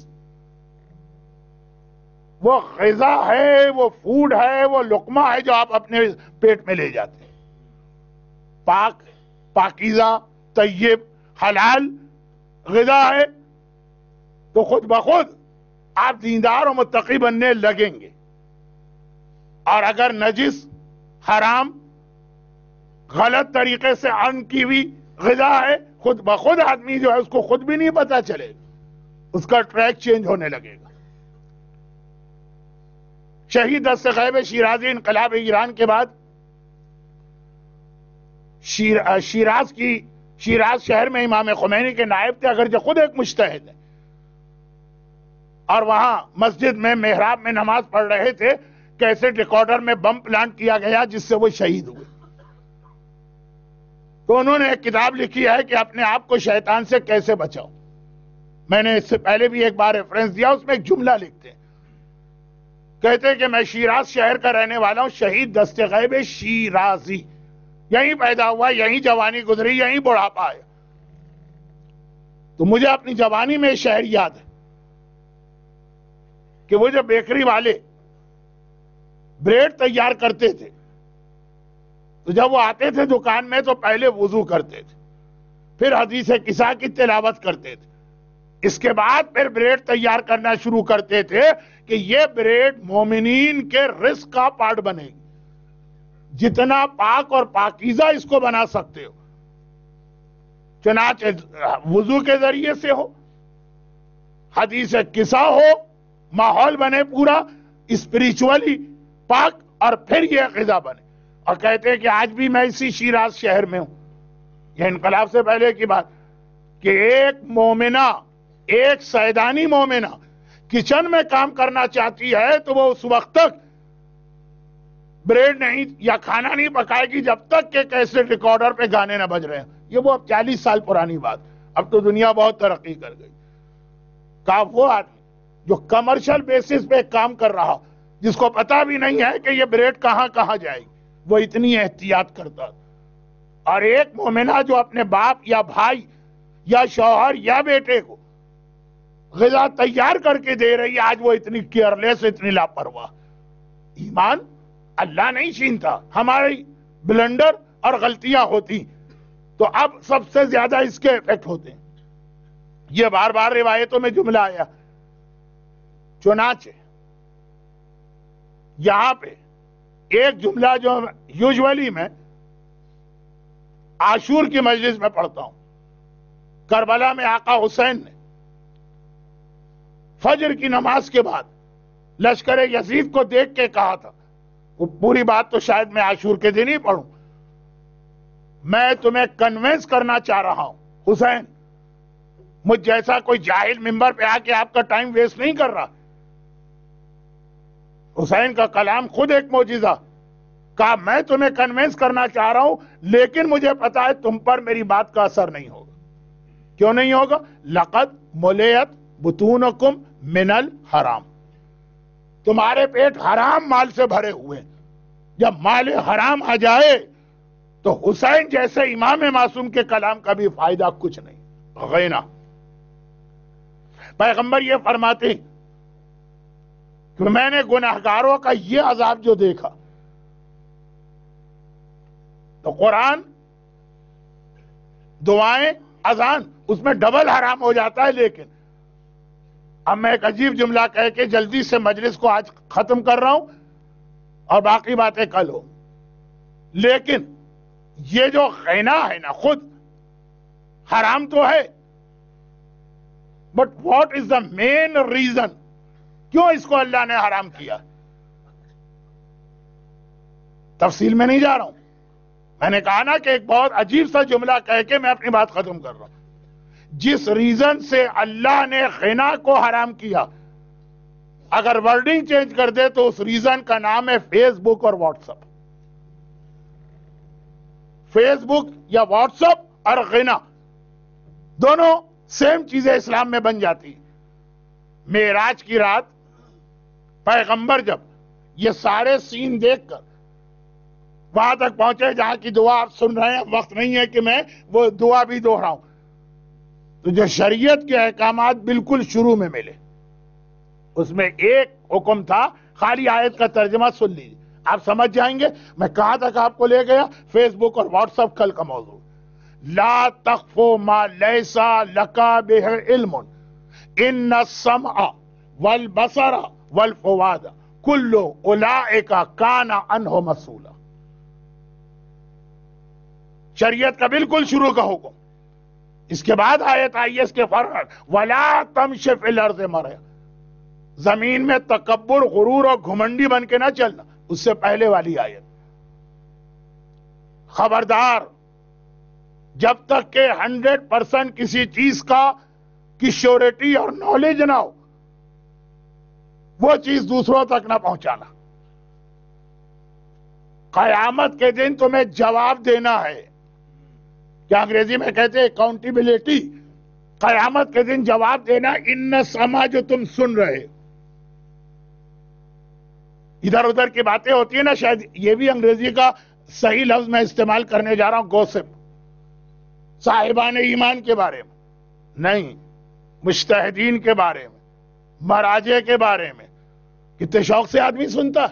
وہ غذا ہے، وہ فوڈ ہے، وہ لقمہ ہے جو آپ اپنے پیٹ میں لے جاتے ہیں۔ پاک، پاکیزہ، طیب، حلال غذا ہے تو خود بخود آپ دیندار و متقی بننے لگیں گے، اور اگر نجس، حرام، غلط طریقے سے ارن کی ہوئی غذا ہے، خود بخود آدمی جو ہے اس کو خود بھی نہیں پتا چلے، اس کا ٹریک چینج ہونے لگے گا۔ شہید دست غیب شیرازی انقلاب ایران کے بعد شیراز شہر میں امام خمینی کے نائب تھے، اگرچہ خود ایک مجتہد ہے، اور وہاں مسجد میں محراب میں نماز پڑھ رہے تھے، کیسٹ ریکارڈر میں بم پلانٹ کیا گیا جس سے وہ شہید ہوئے۔ تو انہوں نے ایک کتاب لکھی ہے کہ اپنے آپ کو شیطان سے کیسے بچاؤ۔ میں نے اس سے پہلے بھی ایک بار ریفرنس دیا، اس میں ایک جملہ لکھتے ہیں، کہتے ہیں کہ میں شیراز شہر کا رہنے والا ہوں، شہید دست غیب شیرازی، یہیں پیدا ہوا، یہیں جوانی گزری، یہیں بڑھاپا آیا۔ تو مجھے اپنی جوانی میں شہر یاد ہے کہ وہ جو بیکری والے بریڈ تیار کرتے تھے تو جب وہ آتے تھے دکان میں تو پہلے وضو کرتے تھے، پھر حدیث قصہ کی تلاوت کرتے تھے، اس کے بعد پھر بریڈ تیار کرنا شروع کرتے تھے کہ یہ بریڈ مومنین کے رزق کا پارٹ بنے گی، جتنا پاک اور پاکیزہ اس کو بنا سکتے ہو، چنانچہ وضو کے ذریعے سے ہو، حدیث قصہ ہو، ماحول بنے پورا اسپریچولی پاک، اور پھر یہ غذا بنے۔ اور کہتے ہیں کہ آج بھی میں اسی شیراز شہر میں ہوں، یہ انقلاب سے پہلے کی بات، کہ ایک مومنہ، ایک سیدانی مومنہ کچن میں کام کرنا چاہتی ہے تو وہ اس وقت تک بریڈ نہیں یا کھانا نہیں پکائے گی جب تک کہ کیسٹ ریکارڈر پہ گانے نہ بج رہے ہیں۔ یہ وہ اب 40 سال پرانی بات، اب تو دنیا بہت ترقی کر گئی۔ کہا وہ آدمی جو کمرشل بیسس پہ کام کر رہا، جس کو پتا بھی نہیں ہے کہ یہ بریڈ کہاں کہاں جائے گی، وہ اتنی احتیاط کرتا۔ اور ایک مومنہ جو اپنے باپ یا بھائی یا شوہر یا بیٹے کو غذا تیار کر کے دے رہی ہے، آج وہ اتنی کیئرلیس، اتنی لاپرواہ۔ ایمان اللہ نہیں چھینتا، ہماری بلنڈر اور غلطیاں ہوتی تو اب سب سے زیادہ اس کے ایفیکٹ ہوتے ہیں۔ یہ بار بار روایتوں میں جملہ آیا، چنانچہ یہاں پہ ایک جملہ جو یوزولی میں عاشور کی مجلس میں پڑھتا ہوں، کربلا میں آقا حسین نے فجر کی نماز کے بعد لشکر یزید کو دیکھ کے کہا تھا، وہ پوری بات تو شاید میں عاشور کے دن ہی پڑھوں، میں تمہیں کنوینس کرنا چاہ رہا ہوں، حسین مجھ جیسا کوئی جاہل ممبر پہ آ کے آپ کا ٹائم ویسٹ نہیں کر رہا. حسین کا کلام خود ایک معجزہ. کہا میں تمہیں کنونس کرنا چاہ رہا ہوں لیکن مجھے پتا ہے تم پر میری بات کا اثر نہیں ہوگا. کیوں نہیں ہوگا؟ لقد ملیت بطونکم من الحرام، تمہارے پیٹ حرام مال سے بھرے ہوئے ہیں. جب مال حرام آ جائے تو حسین جیسے امام معصوم کے کلام کا بھی فائدہ کچھ نہیں. غینا پیغمبر یہ فرماتے ہیں کہ میں نے گناہگاروں کا یہ عذاب جو دیکھا، تو قرآن، دعائیں، اذان اس میں ڈبل حرام ہو جاتا ہے. لیکن اب میں ایک عجیب جملہ کہہ کے جلدی سے مجلس کو آج ختم کر رہا ہوں اور باقی باتیں کل ہو. لیکن یہ جو غینا ہے نا خود حرام تو ہے، but what is the main reason کیوں اس کو اللہ نے حرام کیا؟ تفصیل میں نہیں جا رہا ہوں. میں نے کہا نا کہ ایک بہت عجیب سا جملہ کہہ کے میں اپنی بات ختم کر رہا ہوں. جس ریزن سے اللہ نے غنا کو حرام کیا، اگر ورڈنگ چینج کر دے تو اس ریزن کا نام ہے فیس بک اور واٹس ایپ. فیس بک یا واٹس ایپ اور غنا دونوں سیم چیزیں اسلام میں بن جاتی. معراج کی رات پیغمبر جب یہ سارے سین دیکھ کر وہاں تک پہنچے جہاں کی دعا آپ سن رہے ہیں، وقت نہیں ہے کہ میں وہ دعا بھی دوہراؤں، تو جو شریعت کے احکامات بالکل شروع میں ملے اس میں ایک حکم تھا. خالی آیت کا ترجمہ سن لیجیے آپ سمجھ جائیں گے میں کہاں تک آپ کو لے گیا. فیس بک اور واٹس ایپ کل کا موضوع. لا تخف ما لیس لک بہ علم ان السمع والبصر والفؤاد کل اولئک کان عنہ مسئولا. شریعت کا بالکل شروع کا حکم. اس کے بعد آیت آئی اس کے فرق وَلَا تَمْشِ فِي الْأَرْضِ مَرَحًا، زمین میں تکبر، غرور اور گھمنڈی بن کے نہ چلنا. اس سے پہلے والی آیت خبردار، جب تک کہ 100% کسی چیز کی شیورٹی اور نالج نہ ہو وہ چیز دوسروں تک نہ پہنچانا. قیامت کے دن تمہیں جواب دینا ہے. کیا انگریزی میں کہتے ہیں اکاؤنٹیبلٹی. قیامت کے دن جواب دینا. ان سما جو تم سن رہے، ادھر ادھر کی باتیں ہوتی ہیں نا، شاید یہ بھی انگریزی کا صحیح لفظ میں استعمال کرنے جا رہا ہوں، گوسپ، صاحبان ایمان کے بارے میں نہیں، مجتہدین کے بارے میں، مراجع کے بارے میں. کتنے شوق سے آدمی سنتا،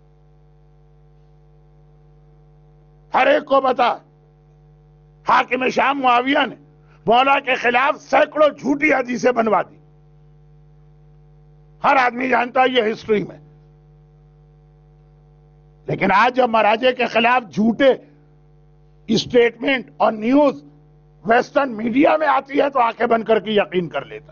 ہر ایک کو بتا. حاکم شام معاویہ نے مولا کے خلاف سینکڑوں جھوٹی حدیثیں بنوا دی. ہر آدمی جانتا ہے یہ ہسٹری میں. لیکن آج جب مراجع کے خلاف جھوٹے اسٹیٹمنٹ اور نیوز ویسٹرن میڈیا میں آتی ہے تو آنکھیں بند کر کے یقین کر لیتا.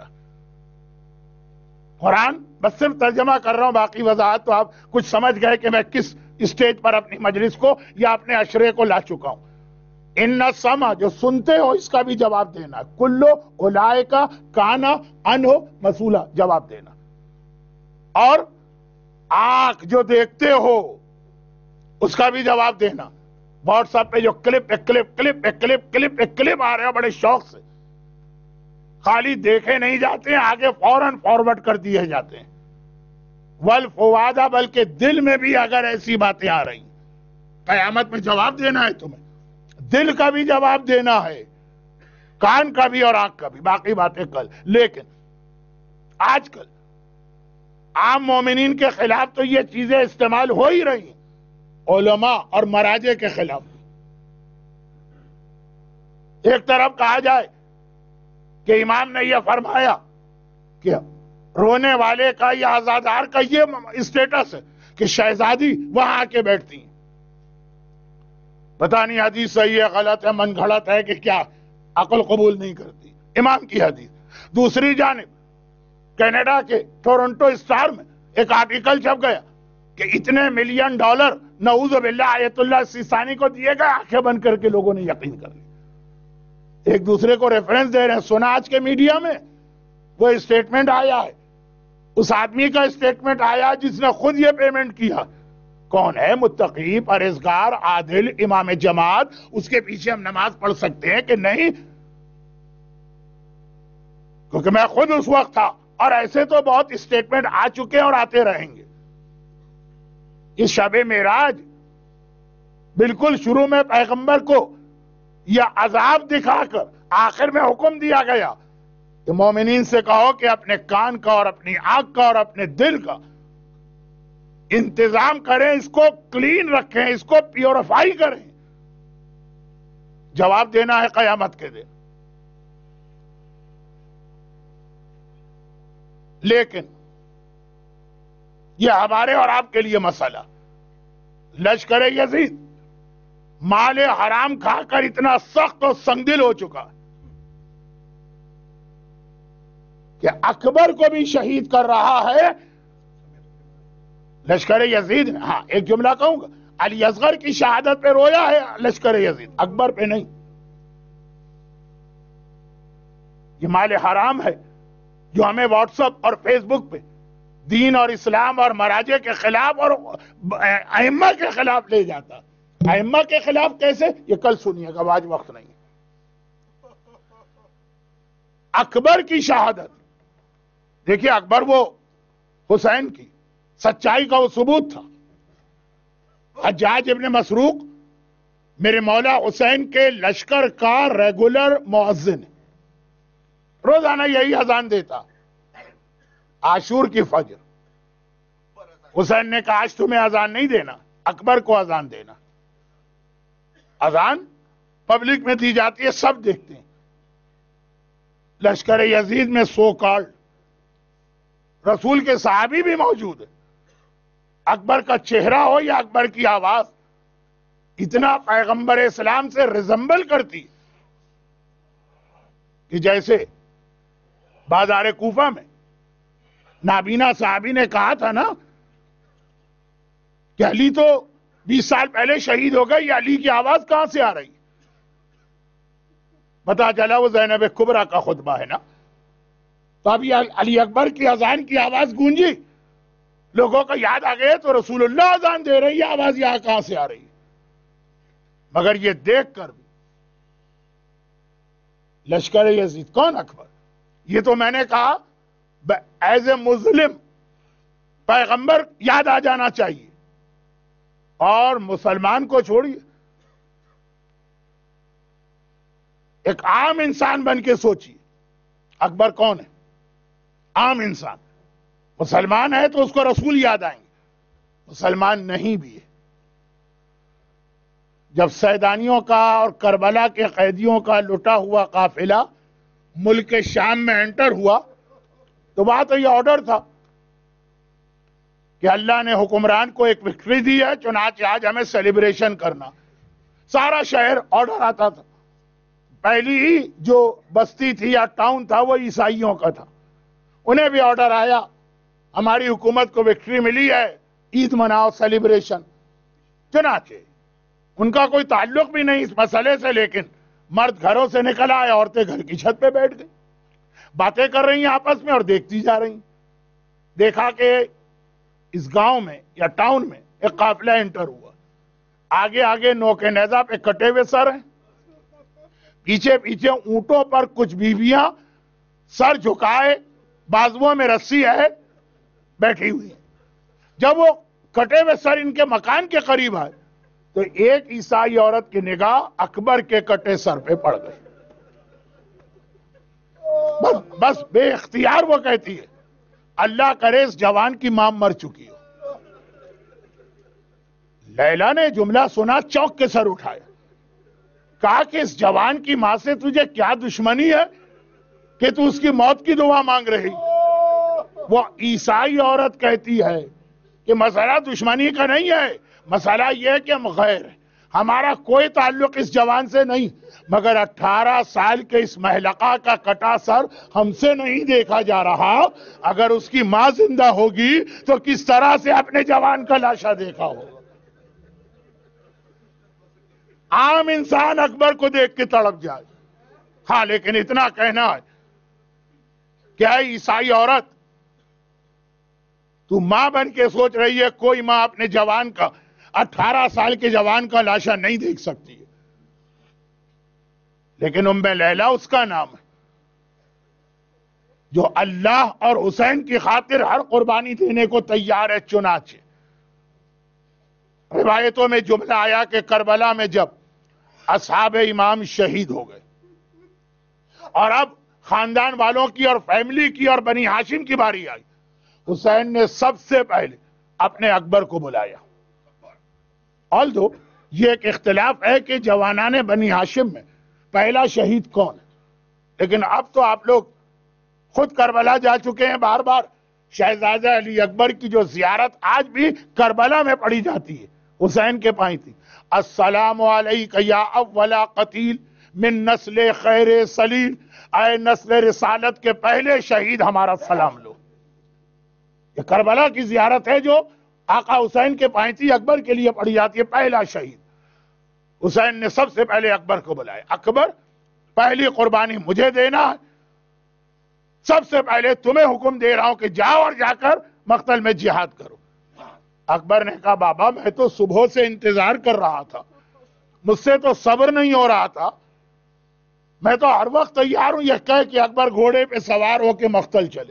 قرآن بس صرف ترجمہ کر رہا ہوں، باقی وضاحت تو آپ کچھ سمجھ گئے کہ میں کس اسٹیج پر اپنی مجلس کو یا اپنے عشرے کو لا چکا ہوں. ان سما جو سنتے ہو اس کا بھی جواب دینا. کلو اولئک کان عنہ مسئولا، جواب دینا. اور آنکھ جو دیکھتے ہو اس کا بھی جواب دینا. واٹس ایپ پہ جو کلپ آ رہے ہیں بڑے شوق سے، خالی دیکھے نہیں جاتے ہیں، آگے فوراً فارورڈ کر دیے جاتے ہیں. والفؤاد، بلکہ دل میں بھی اگر ایسی باتیں آ رہی قیامت میں جواب دینا ہے تمہیں. دل کا بھی جواب دینا ہے، کان کا بھی اور آنکھ کا بھی. باقی باتیں کل. لیکن آج کل عام مومنین کے خلاف تو یہ چیزیں استعمال ہو ہی رہی ہیں، علماء اور مراجع کے خلاف. ایک طرف کہا جائے کہ امام نے یہ فرمایا کہ رونے والے کا یا عزادار کا یہ اسٹیٹس ہے کہ شہزادی وہاں آ کے بیٹھتی ہیں. پتہ نہیں حدیث صحیح ہے غلط ہے، من گھڑت ہے کہ کیا، عقل قبول نہیں کرتی. امام کی حدیث. دوسری جانب کینیڈا کے ٹورنٹو اسٹار میں ایک آرٹیکل چھپ گیا کہ اتنے $1 ملین نعوذ باللہ آیت اللہ سیستانی کو دیے گئے. آنکھیں بند کر کے لوگوں نے یقین کر لی. ایک دوسرے کو ریفرنس دے رہے ہیں. سنا آج کے میڈیا میں وہ اسٹیٹمنٹ آیا ہے, اس آدمی کا اسٹیٹمنٹ آیا جس نے خود یہ پیمنٹ کیا. کون ہے؟ متقی, پرہیزگار, عادل, امام جماعت. اس کے پیچھے ہم نماز پڑھ سکتے ہیں کہ نہیں؟ کیونکہ میں خود اس وقت تھا, اور ایسے تو بہت اسٹیٹمنٹ آ چکے اور آتے رہیں گے. اس شب معراج بالکل شروع میں پیغمبر کو یہ عذاب دکھا کر آخر میں حکم دیا گیا کہ مومنین سے کہو کہ اپنے کان کا اور اپنی آنکھ کا اور اپنے دل کا انتظام کریں, اس کو کلین رکھیں, اس کو پیوریفائی کریں. جواب دینا ہے قیامت کے دن. لیکن یہ ہمارے اور آپ کے لیے مسئلہ, لشکر یزید مال حرام کھا کر اتنا سخت اور سنگدل ہو چکا کہ اکبر کو بھی شہید کر رہا ہے. لشکر یزید, ہاں ایک جملہ کہوں گا, علی اصغر کی شہادت پہ رویا ہے لشکر یزید, اکبر پہ نہیں. یہ مال حرام ہے جو ہمیں واٹس ایپ اور فیس بک پہ دین اور اسلام اور مراجع کے خلاف اور ائمہ کے خلاف لے جاتا. ائمہ کے خلاف کیسے؟ یہ کل سنیے گا, آج وقت نہیں. اکبر کی شہادت دیکھیے, اکبر وہ حسین کی سچائی کا وہ ثبوت تھا. حجاج ابن مسروق میرے مولا حسین کے لشکر کا ریگولر مؤذن ہے, روزانہ یہی اذان دیتا. عاشور کی فجر حسین نے کہا آج تمہیں اذان نہیں دینا, اکبر کو اذان دینا. اذان پبلک میں دی جاتی ہے, سب دیکھتے ہیں. لشکر یزید میں سو کالڈ رسول کے صحابی بھی موجود ہے. اکبر کا چہرہ ہو یا اکبر کی آواز اتنا پیغمبر اسلام سے ریزمبل کرتی کہ جیسے بازار کوفہ میں نابینا صحابی نے کہا تھا نا کہ علی تو 20 سال پہلے شہید ہو گئے, یہ علی کی آواز کہاں سے آ رہی؟ پتا چلا وہ زینب کبریٰ کا خطبہ ہے نا. تو اب یہ علی اکبر کی اذان کی آواز گونجی, لوگوں کو یاد آ گئے تو رسول اللہ اذان دے رہی ہے, آواز یہاں کہاں سے آ رہی ہے؟ مگر یہ دیکھ کر بھی لشکر یزید کون اکبر, یہ تو میں نے کہا ایز اے مسلم پیغمبر یاد آ جانا چاہیے. اور مسلمان کو چھوڑیے, ایک عام انسان بن کے سوچیے اکبر کون ہے. عام انسان مسلمان ہے تو اس کو رسول یاد آئیں گے, مسلمان نہیں بھی ہے. جب سیدانیوں کا اور کربلا کے قیدیوں کا لٹا ہوا قافلہ ملک شام میں انٹر ہوا تو بات یہ آرڈر تھا کہ اللہ نے حکمران کو ایک وکٹری دی ہے, چنانچہ آج ہمیں سیلیبریشن کرنا. سارا شہر آرڈر آتا تھا. پہلی ہی جو بستی تھی یا ٹاؤن تھا وہ عیسائیوں کا تھا, انہیں بھی آرڈر آیا ہماری حکومت کو وکٹری ملی ہے, عید مناؤ, سیلیبریشن. چنانچہ ان کا کوئی تعلق بھی نہیں اس مسئلے سے, لیکن مرد گھروں سے نکل آئے, عورتیں گھر کی چھت پہ بیٹھ گئی, باتیں کر رہی ہیں آپس میں اور دیکھتی جا رہی. دیکھا کہ اس گاؤں میں یا ٹاؤن میں ایک قافلہ انٹر ہوا, آگے آگے نوکے نیزہ پہ کٹے ہوئے سر ہیں, پیچھے پیچھے اونٹوں پر کچھ بیویاں سر جھکائے, بازوؤں میں رسی ہے, بیٹھی ہوئی. جب وہ کٹے ہوئے سر ان کے مکان کے قریب آئے تو ایک عیسائی عورت کی نگاہ اکبر کے کٹے سر پہ پڑ گئی. بس بے اختیار وہ کہتی ہے اللہ کرے اس جوان کی ماں مر چکی ہو. لیلا نے جملہ سنا, چونک کے سر اٹھایا, کہا کہ اس جوان کی ماں سے تجھے کیا دشمنی ہے کہ تو اس کی موت کی دعا مانگ رہی؟ وہ عیسائی عورت کہتی ہے کہ مسئلہ دشمنی کا نہیں ہے, مسئلہ یہ ہے کہ ہم غیر ہیں, ہمارا کوئی تعلق اس جوان سے نہیں, مگر 18 سال کے اس مہلکہ کا کٹا سر ہم سے نہیں دیکھا جا رہا. اگر اس کی ماں زندہ ہوگی تو کس طرح سے اپنے جوان کا لاشا دیکھا ہوگا. عام انسان اکبر کو دیکھ کے تڑپ جائے, ہاں لیکن اتنا کہنا ہے کہ اے عیسائی عورت، تو ماں بن کے سوچ رہی ہے کوئی ماں اپنے جوان کا 18 سال کے جوان کا لاشا نہیں دیکھ سکتی ہے، لیکن ام لیلہ اس کا نام ہے جو اللہ اور حسین کی خاطر ہر قربانی دینے کو تیار ہے۔ چنانچہ روایتوں میں جملہ آیا کہ کربلا میں جب اصحاب امام شہید ہو گئے اور اب خاندان والوں کی اور فیملی کی اور بنی ہاشم کی باری آئی، حسین نے سب سے پہلے اپنے اکبر کو بلایا۔ آلدو یہ ایک اختلاف ہے کہ جوانان بنی ہاشم میں پہلا شہید کون ہے، لیکن اب تو آپ لوگ خود کربلا جا چکے ہیں بار بار۔ شہزادہ علی اکبر کی جو زیارت آج بھی کربلا میں پڑھی جاتی ہے، حسین کے پائیں تھی، السلام علیک یا اولا قتیل من نسل خیر سلیل، اے نسل رسالت کے پہلے شہید ہمارا سلام لو۔ یہ کربلا کی زیارت ہے جو آقا حسین کے پائنتی اکبر کے لیے پڑھی جاتی ہے، پہلا شہید۔ حسین نے سب سے پہلے اکبر کو بلایا، اکبر پہلی قربانی مجھے دینا ہے، سب سے پہلے تمہیں حکم دے رہا ہوں کہ جاؤ اور جا کر مقتل میں جہاد کرو۔ اکبر نے کہا بابا میں تو صبح سے انتظار کر رہا تھا، مجھ سے تو صبر نہیں ہو رہا تھا، میں تو ہر وقت تیار ہوں۔ یہ کہہ کہ اکبر گھوڑے پہ سوار ہو کے مقتل چلے۔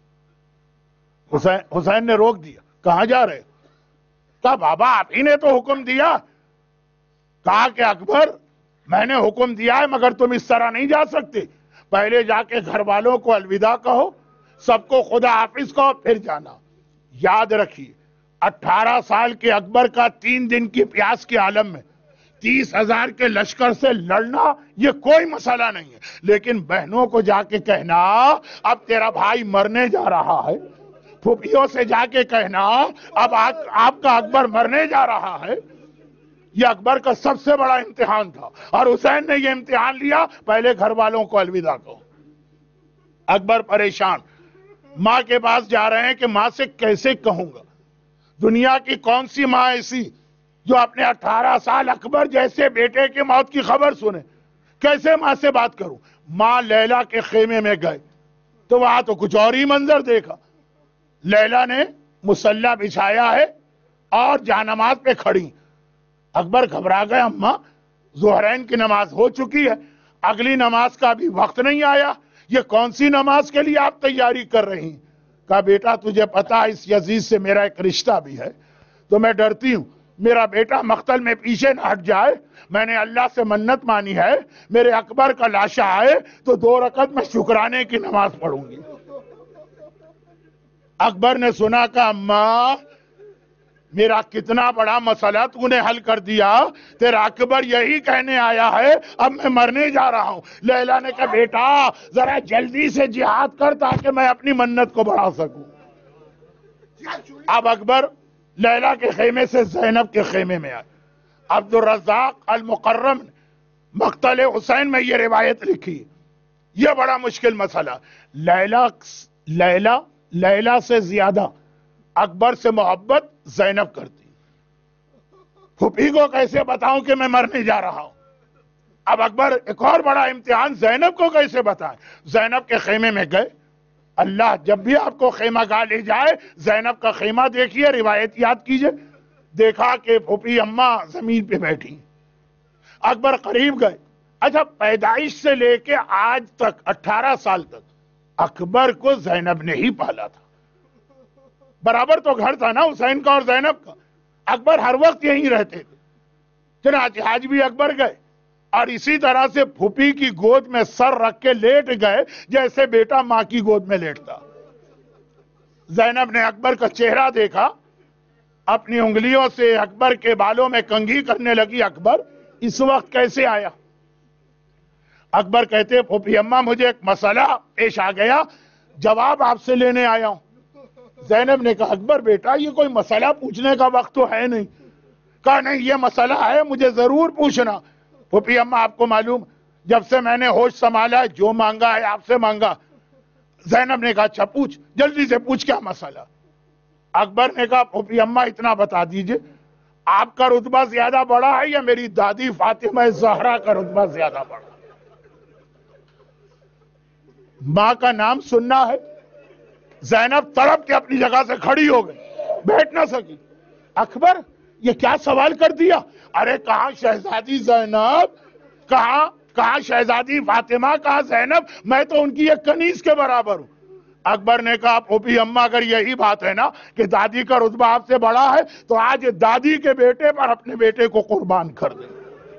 حسین نے روک دیا، کہاں جا رہے؟ کہا بابا آپ ہی نے تو حکم دیا۔ کہا کہ اکبر میں نے حکم دیا ہے مگر تم اس طرح نہیں جا سکتے، پہلے جا کے گھر والوں کو الوداع کہو، سب کو خدا حافظ کہو، پھر جانا۔ یاد رکھیے 18 سال کے اکبر کا 3 دن کی پیاس کے عالم میں 30,000 کے لشکر سے لڑنا یہ کوئی مسئلہ نہیں ہے، لیکن بہنوں کو جا کے کہنا اب تیرا بھائی مرنے جا رہا ہے، پھوپھیوں سے جا کے کہنا اب آپ کا اکبر مرنے جا رہا ہے، یہ اکبر کا سب سے بڑا امتحان تھا، اور حسین نے یہ امتحان لیا، پہلے گھر والوں کو الوداع کہو۔ اکبر پریشان، ماں کے پاس جا رہے ہیں کہ ماں سے کیسے کہوں گا، دنیا کی کون سی ماں ایسی جو اپنے 18 سال اکبر جیسے بیٹے کی موت کی خبر سنے، کیسے ماں سے بات کروں۔ ماں لیلا کے خیمے میں گئے تو وہاں تو کچھ اور ہی منظر دیکھا، لیلا نے مصلی بچھایا ہے اور جانماز پہ کھڑی۔ اکبر گھبرا گئے، اماں ظہرین کی نماز ہو چکی ہے، اگلی نماز کا بھی وقت نہیں آیا، یہ کون سی نماز کے لیے آپ تیاری کر رہی ہیں؟ کہا بیٹا تجھے پتا اس یزید سے میرا ایک رشتہ بھی ہے، تو میں ڈرتی ہوں میرا بیٹا مقتل میں پیچھے نہ ہٹ جائے، میں نے اللہ سے منت مانی ہے میرے اکبر کا لاشا آئے تو 2 رکعت میں شکرانے کی نماز پڑھوں گی۔ اکبر نے سنا کہ اماں میرا کتنا بڑا مسئلہ تو نے حل کر دیا، تیرا اکبر یہی کہنے آیا ہے اب میں مرنے جا رہا ہوں۔ لیلا نے کہا بیٹا ذرا جلدی سے جہاد کر تاکہ میں اپنی منت کو بڑھا سکوں۔ اب اکبر لیلا کے خیمے سے زینب کے خیمے میں آئے۔ عبد الرزاق المقرم نے مقتل حسین میں یہ روایت لکھی، یہ بڑا مشکل مسئلہ، لیلا سے زیادہ اکبر سے محبت زینب کرتی، پھوپھی کو کیسے بتاؤں کہ میں مرنے جا رہا ہوں۔ اب اکبر ایک اور بڑا امتحان، زینب کو کیسے بتائیں۔ زینب کے خیمے میں گئے، اللہ جب بھی آپ کو خیمہ گاہ لے جائے زینب کا خیمہ دیکھیے، روایت یاد کیجئے، دیکھا کہ پھوپھی اماں زمین پہ بیٹھی۔ اکبر قریب گئے، اچھا پیدائش سے لے کے آج تک 18 سال تک اکبر کو زینب نے ہی پالا تھا، برابر تو گھر تھا نا حسین کا اور زینب کا، اکبر ہر وقت یہیں رہتے تھے، چنانچہ آج بھی اکبر گئے اور اسی طرح سے پھوپھی کی گود میں سر رکھ کے لیٹ گئے جیسے بیٹا ماں کی گود میں لیٹتا۔ زینب نے اکبر کا چہرہ دیکھا، اپنی انگلیوں سے اکبر کے بالوں میں کنگھی کرنے لگی، اکبر اس وقت کیسے آیا؟ اکبر کہتے پھوپھی اماں مجھے ایک مسئلہ پیش آ گیا، جواب آپ سے لینے آیا ہوں۔ زینب نے کہا اکبر بیٹا یہ کوئی مسئلہ پوچھنے کا وقت تو ہے نہیں۔ کہا نہیں یہ مسئلہ ہے، مجھے ضرور پوچھنا۔ پھوپھی اماں آپ کو معلوم جب سے میں نے ہوش سنبھالا ہے جو مانگا ہے آپ سے مانگا۔ زینب نے کہا اچھا پوچھ، جلدی سے پوچھ کیا مسئلہ۔ اکبر نے کہا پھوپھی اماں اتنا بتا دیجئے آپ کا رتبہ زیادہ بڑا ہے یا میری دادی فاطمہ زہرا کا رتبہ زیادہ بڑا؟ ماں کا نام سننا ہے. زینب تڑپ کے اپنی جگہ سے کھڑی ہو گئی, بیٹھ نہ سکی. اکبر یہ کیا سوال کر دیا؟ ارے کہاں شہزادی زینب, کہاں شہزادی فاطمہ, کہاں زینب, میں تو ان کی ایک کنیز کے برابر ہوں. اکبر نے کہا پھوپھی اماں اگر یہی بات ہے نا کہ دادی کا رتبہ آپ سے بڑا ہے تو آج دادی کے بیٹے پر اپنے بیٹے کو قربان کر دیں.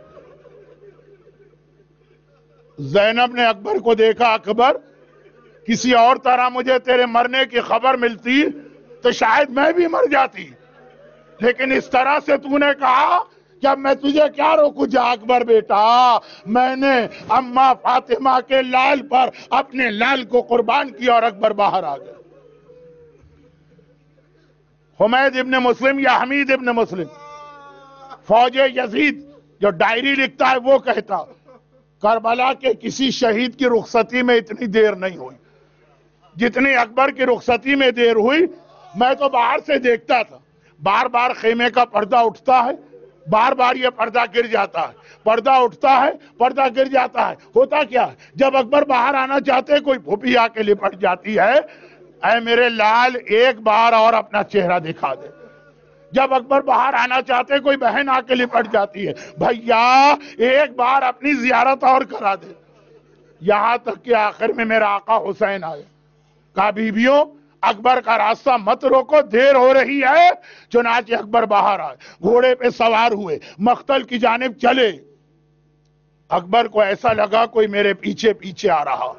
زینب نے اکبر کو دیکھا, اکبر کسی اور طرح مجھے تیرے مرنے کی خبر ملتی تو شاید میں بھی مر جاتی, لیکن اس طرح سے تو نے کہا کہ اب میں تجھے کیا روکوں. جا اکبر بیٹا, میں نے اماں فاطمہ کے لال پر اپنے لال کو قربان کیا. اور اکبر باہر آ گئے. حمید ابن مسلم یا حمید ابن مسلم فوج یزید جو ڈائری لکھتا ہے وہ کہتا کربلا کے کسی شہید کی رخصتی میں اتنی دیر نہیں ہوئی جتنی اکبر کی رخصتی میں دیر ہوئی. میں تو باہر سے دیکھتا تھا, بار بار خیمے کا پردہ اٹھتا ہے, بار بار یہ پردہ گر جاتا ہے, پردہ اٹھتا ہے, پردہ گر جاتا ہے. ہوتا کیا ہے, جب اکبر باہر آنا چاہتے کوئی پھوپھی آ کے لپٹ جاتی ہے, اے میرے لال ایک بار اور اپنا چہرہ دکھا دے. جب اکبر باہر آنا چاہتے کوئی بہن آ کے لپٹ جاتی ہے, بھیا ایک بار اپنی زیارت اور کرا دے. یہاں تک کہ آخر میں میرا آقا حسین آئے. کہا بیبیوں اکبر کا راستہ مت روکو, دیر ہو رہی ہے. چنانچہ اکبر باہر آئے, گھوڑے پہ سوار ہوئے, مقتل کی جانب چلے. اکبر کو ایسا لگا کوئی میرے پیچھے پیچھے آ رہا.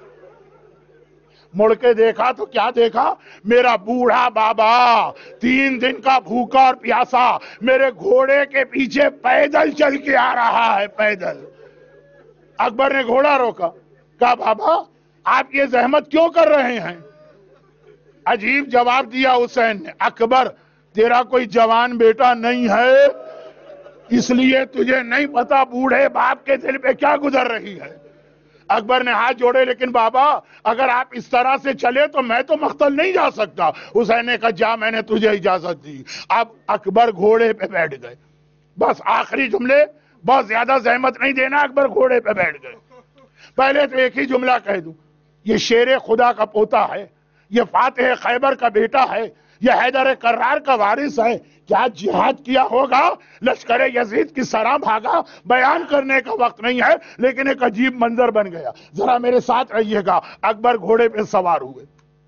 مڑ کے دیکھا تو کیا دیکھا, میرا بوڑھا بابا 3 دن کا بھوکا اور پیاسا میرے گھوڑے کے پیچھے پیدل چل کے آ رہا ہے, پیدل. اکبر نے گھوڑا روکا, کہا بابا آپ یہ زحمت کیوں کر رہے ہیں؟ عجیب جواب دیا حسین نے, اکبر تیرا کوئی جوان بیٹا نہیں ہے اس لیے تجھے نہیں پتا بوڑھے باپ کے دل پہ کیا گزر رہی ہے. اکبر نے ہاتھ جوڑے, لیکن بابا اگر آپ اس طرح سے چلے تو میں تو مقتل نہیں جا سکتا. حسین نے کہا جا, میں نے تجھے اجازت دی. اب اکبر گھوڑے پہ بیٹھ گئے. بس آخری جملے, بہت زیادہ زحمت نہیں دینا. اکبر گھوڑے پہ بیٹھ گئے. پہلے تو ایک ہی جملہ کہہ دوں, یہ شیر خدا کا پوتا ہے, یہ فاتح خیبر کا بیٹا ہے, یہ حیدر کرار کا وارث ہے. کیا جہاد کیا ہوگا, لشکر یزید کی سرا بھاگا, بیان کرنے کا وقت نہیں ہے, لیکن ایک عجیب منظر بن گیا. ذرا میرے ساتھ رہیے گا. اکبر گھوڑے پہ سوار ہوئے,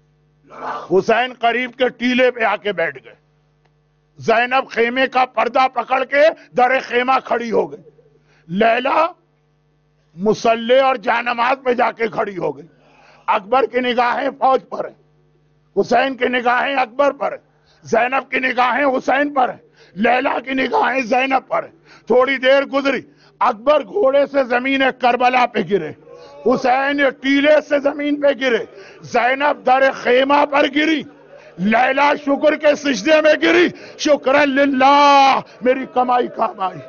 حسین قریب کے ٹیلے پہ آ کے بیٹھ گئے. زینب خیمے کا پردہ پکڑ کے در خیمہ کھڑی ہو گئی. لیلا مصلی اور جانماز پہ جا کے کھڑی ہو گئی. اکبر کی نگاہیں فوج پر ہیں, حسین کی نگاہیں اکبر پر ہیں, زینب کی نگاہیں حسین پر ہیں, لیلا کی نگاہیں زینب پر ہیں. تھوڑی دیر گزری, اکبر گھوڑے سے زمین کربلا پہ گرے, حسین ٹیلے سے زمین پہ گرے, زینب در خیمہ پر گری, لیلا شکر کے سجدے میں گری. شکرا للہ, میری کمائی کام آئی.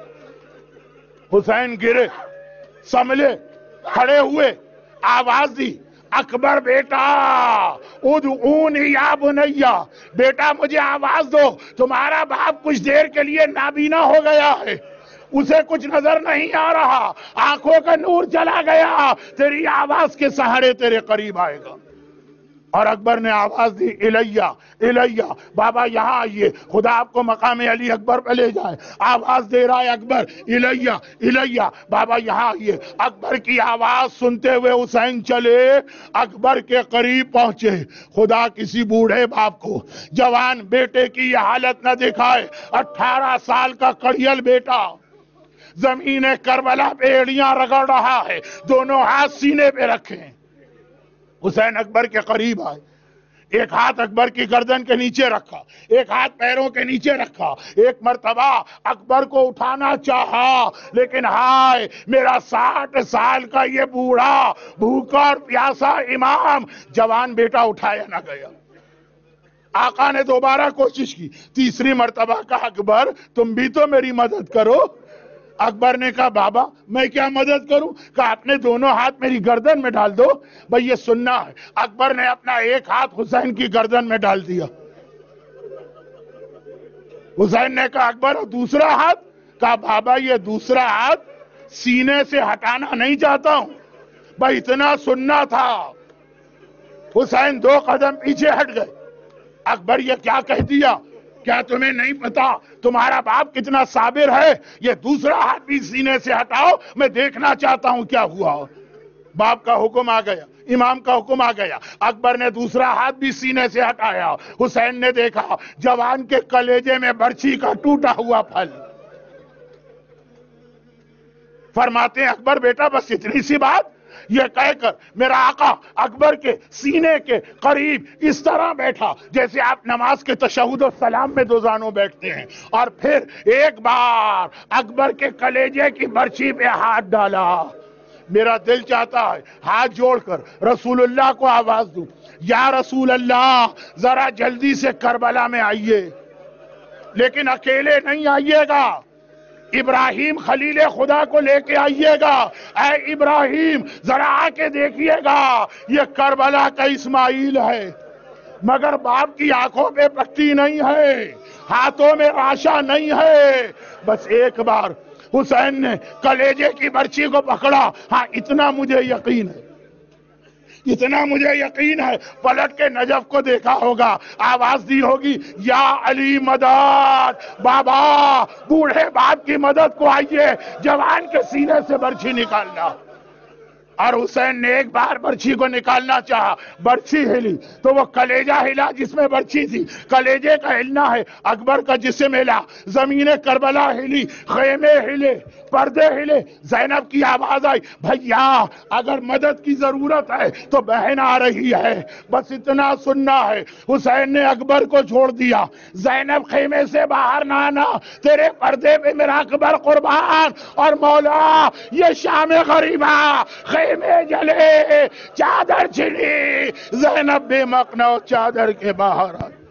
حسین گرے, سنبھلے, کھڑے ہوئے, آواز دی, اکبر بیٹا ادعونی یا بنیا, بیٹا مجھے آواز دو, تمہارا باپ کچھ دیر کے لیے نابینا ہو گیا ہے, اسے کچھ نظر نہیں آ رہا, آنکھوں کا نور چلا گیا, تیری آواز کے سہارے تیرے قریب آئے گا. اور اکبر نے آواز دی, الیہ الیہ, بابا یہاں آئیے, خدا آپ کو مقام علی اکبر پہ لے جائے. آواز دے رہا ہے اکبر, الیہ الیہ, بابا یہاں آئیے. اکبر کی آواز سنتے ہوئے حسین چلے, اکبر کے قریب پہنچے. خدا کسی بوڑھے باپ کو جوان بیٹے کی یہ حالت نہ دکھائے. 18 سال کا کڑیل بیٹا زمین کربلا پہ ایڑیاں رگڑ رہا ہے, دونوں ہاتھ سینے پہ رکھے. حسین اکبر کے قریب آئے, ایک ہاتھ اکبر کی گردن کے نیچے رکھا, ایک ہاتھ پیروں کے نیچے رکھا. ایک مرتبہ اکبر کو اٹھانا چاہا, لیکن ہائے میرا 60 سال کا یہ بوڑھا بھوکا اور پیاسا امام جوان بیٹا اٹھایا نہ گیا. آقا نے دوبارہ کوشش کی, تیسری مرتبہ کہا اکبر تم بھی تو میری مدد کرو. اکبر نے کہا بابا میں کیا مدد کروں, کہا اپنے دونوں ہاتھ میری گردن میں ڈال دو. بھئی یہ سننا ہے. اکبر نے اپنا ایک ہاتھ حسین کی گردن میں ڈال دیا. حسین نے کہا اکبر اور دوسرا ہاتھ, کہا بابا یہ دوسرا ہاتھ سینے سے ہٹانا نہیں چاہتا ہوں. بھئی اتنا سننا تھا, حسین 2 قدم پیچھے ہٹ گئے. اکبر یہ کیا کہہ دیا؟ کیا تمہیں نہیں پتا تمہارا باپ کتنا صابر ہے؟ یہ دوسرا ہاتھ بھی سینے سے ہٹاؤ، میں دیکھنا چاہتا ہوں کیا ہوا. باپ کا حکم آ گیا، امام کا حکم آ گیا. اکبر نے دوسرا ہاتھ بھی سینے سے ہٹایا. حسین نے دیکھا جوان کے کلیجے میں برچھی کا ٹوٹا ہوا پھل. فرماتے ہیں اکبر بیٹا بس اتنی سی بات؟ یہ کہہ کر میرا آقا اکبر کے سینے کے قریب اس طرح بیٹھا جیسے آپ نماز کے تشہد و سلام میں 2 زانوں بیٹھتے ہیں، اور پھر ایک بار اکبر کے کلیجے کی برچھی پہ ہاتھ ڈالا. میرا دل چاہتا ہے ہاتھ جوڑ کر رسول اللہ کو آواز دوں، یا رسول اللہ ذرا جلدی سے کربلا میں آئیے. لیکن اکیلے نہیں آئیے گا، ابراہیم خلیل خدا کو لے کے آئیے گا. اے ابراہیم ذرا آ کے دیکھیے گا، یہ کربلا کا اسماعیل ہے، مگر باپ کی آنکھوں پہ پٹی نہیں ہے، ہاتھوں میں راشا نہیں ہے. بس ایک بار حسین نے کلیجے کی برچھی کو پکڑا. ہاں اتنا مجھے یقین ہے، اتنا مجھے یقین ہے، پلٹ کے نجف کو دیکھا ہوگا، آواز دی ہوگی یا علی مدد، بابا بوڑھے باپ کی مدد کو آئیے، جوان کے سینے سے برچھی نکالنا. اور حسین نے ایک بار برچھی کو نکالنا چاہا، برچھی ہلی تو وہ کلیجہ ہلا جس میں برچھی تھی. کلیجے کا ہلنا ہے، اکبر کا جسم ہلا، زمین کربلا ہلی، خیمے ہلے، پردے ہلے. زینب کی آواز آئی بھیا اگر مدد کی ضرورت ہے تو بہن آ رہی ہے، بس اتنا سننا ہے. حسین نے اکبر کو چھوڑ دیا. زینب خیمے سے باہر نہ آنا، تیرے پردے پہ میرا اکبر قربان. اور مولا یہ شام غریبہ، خیمے جلے، چادر چھلی، زینب بے مقنع چادر کے باہر آئی.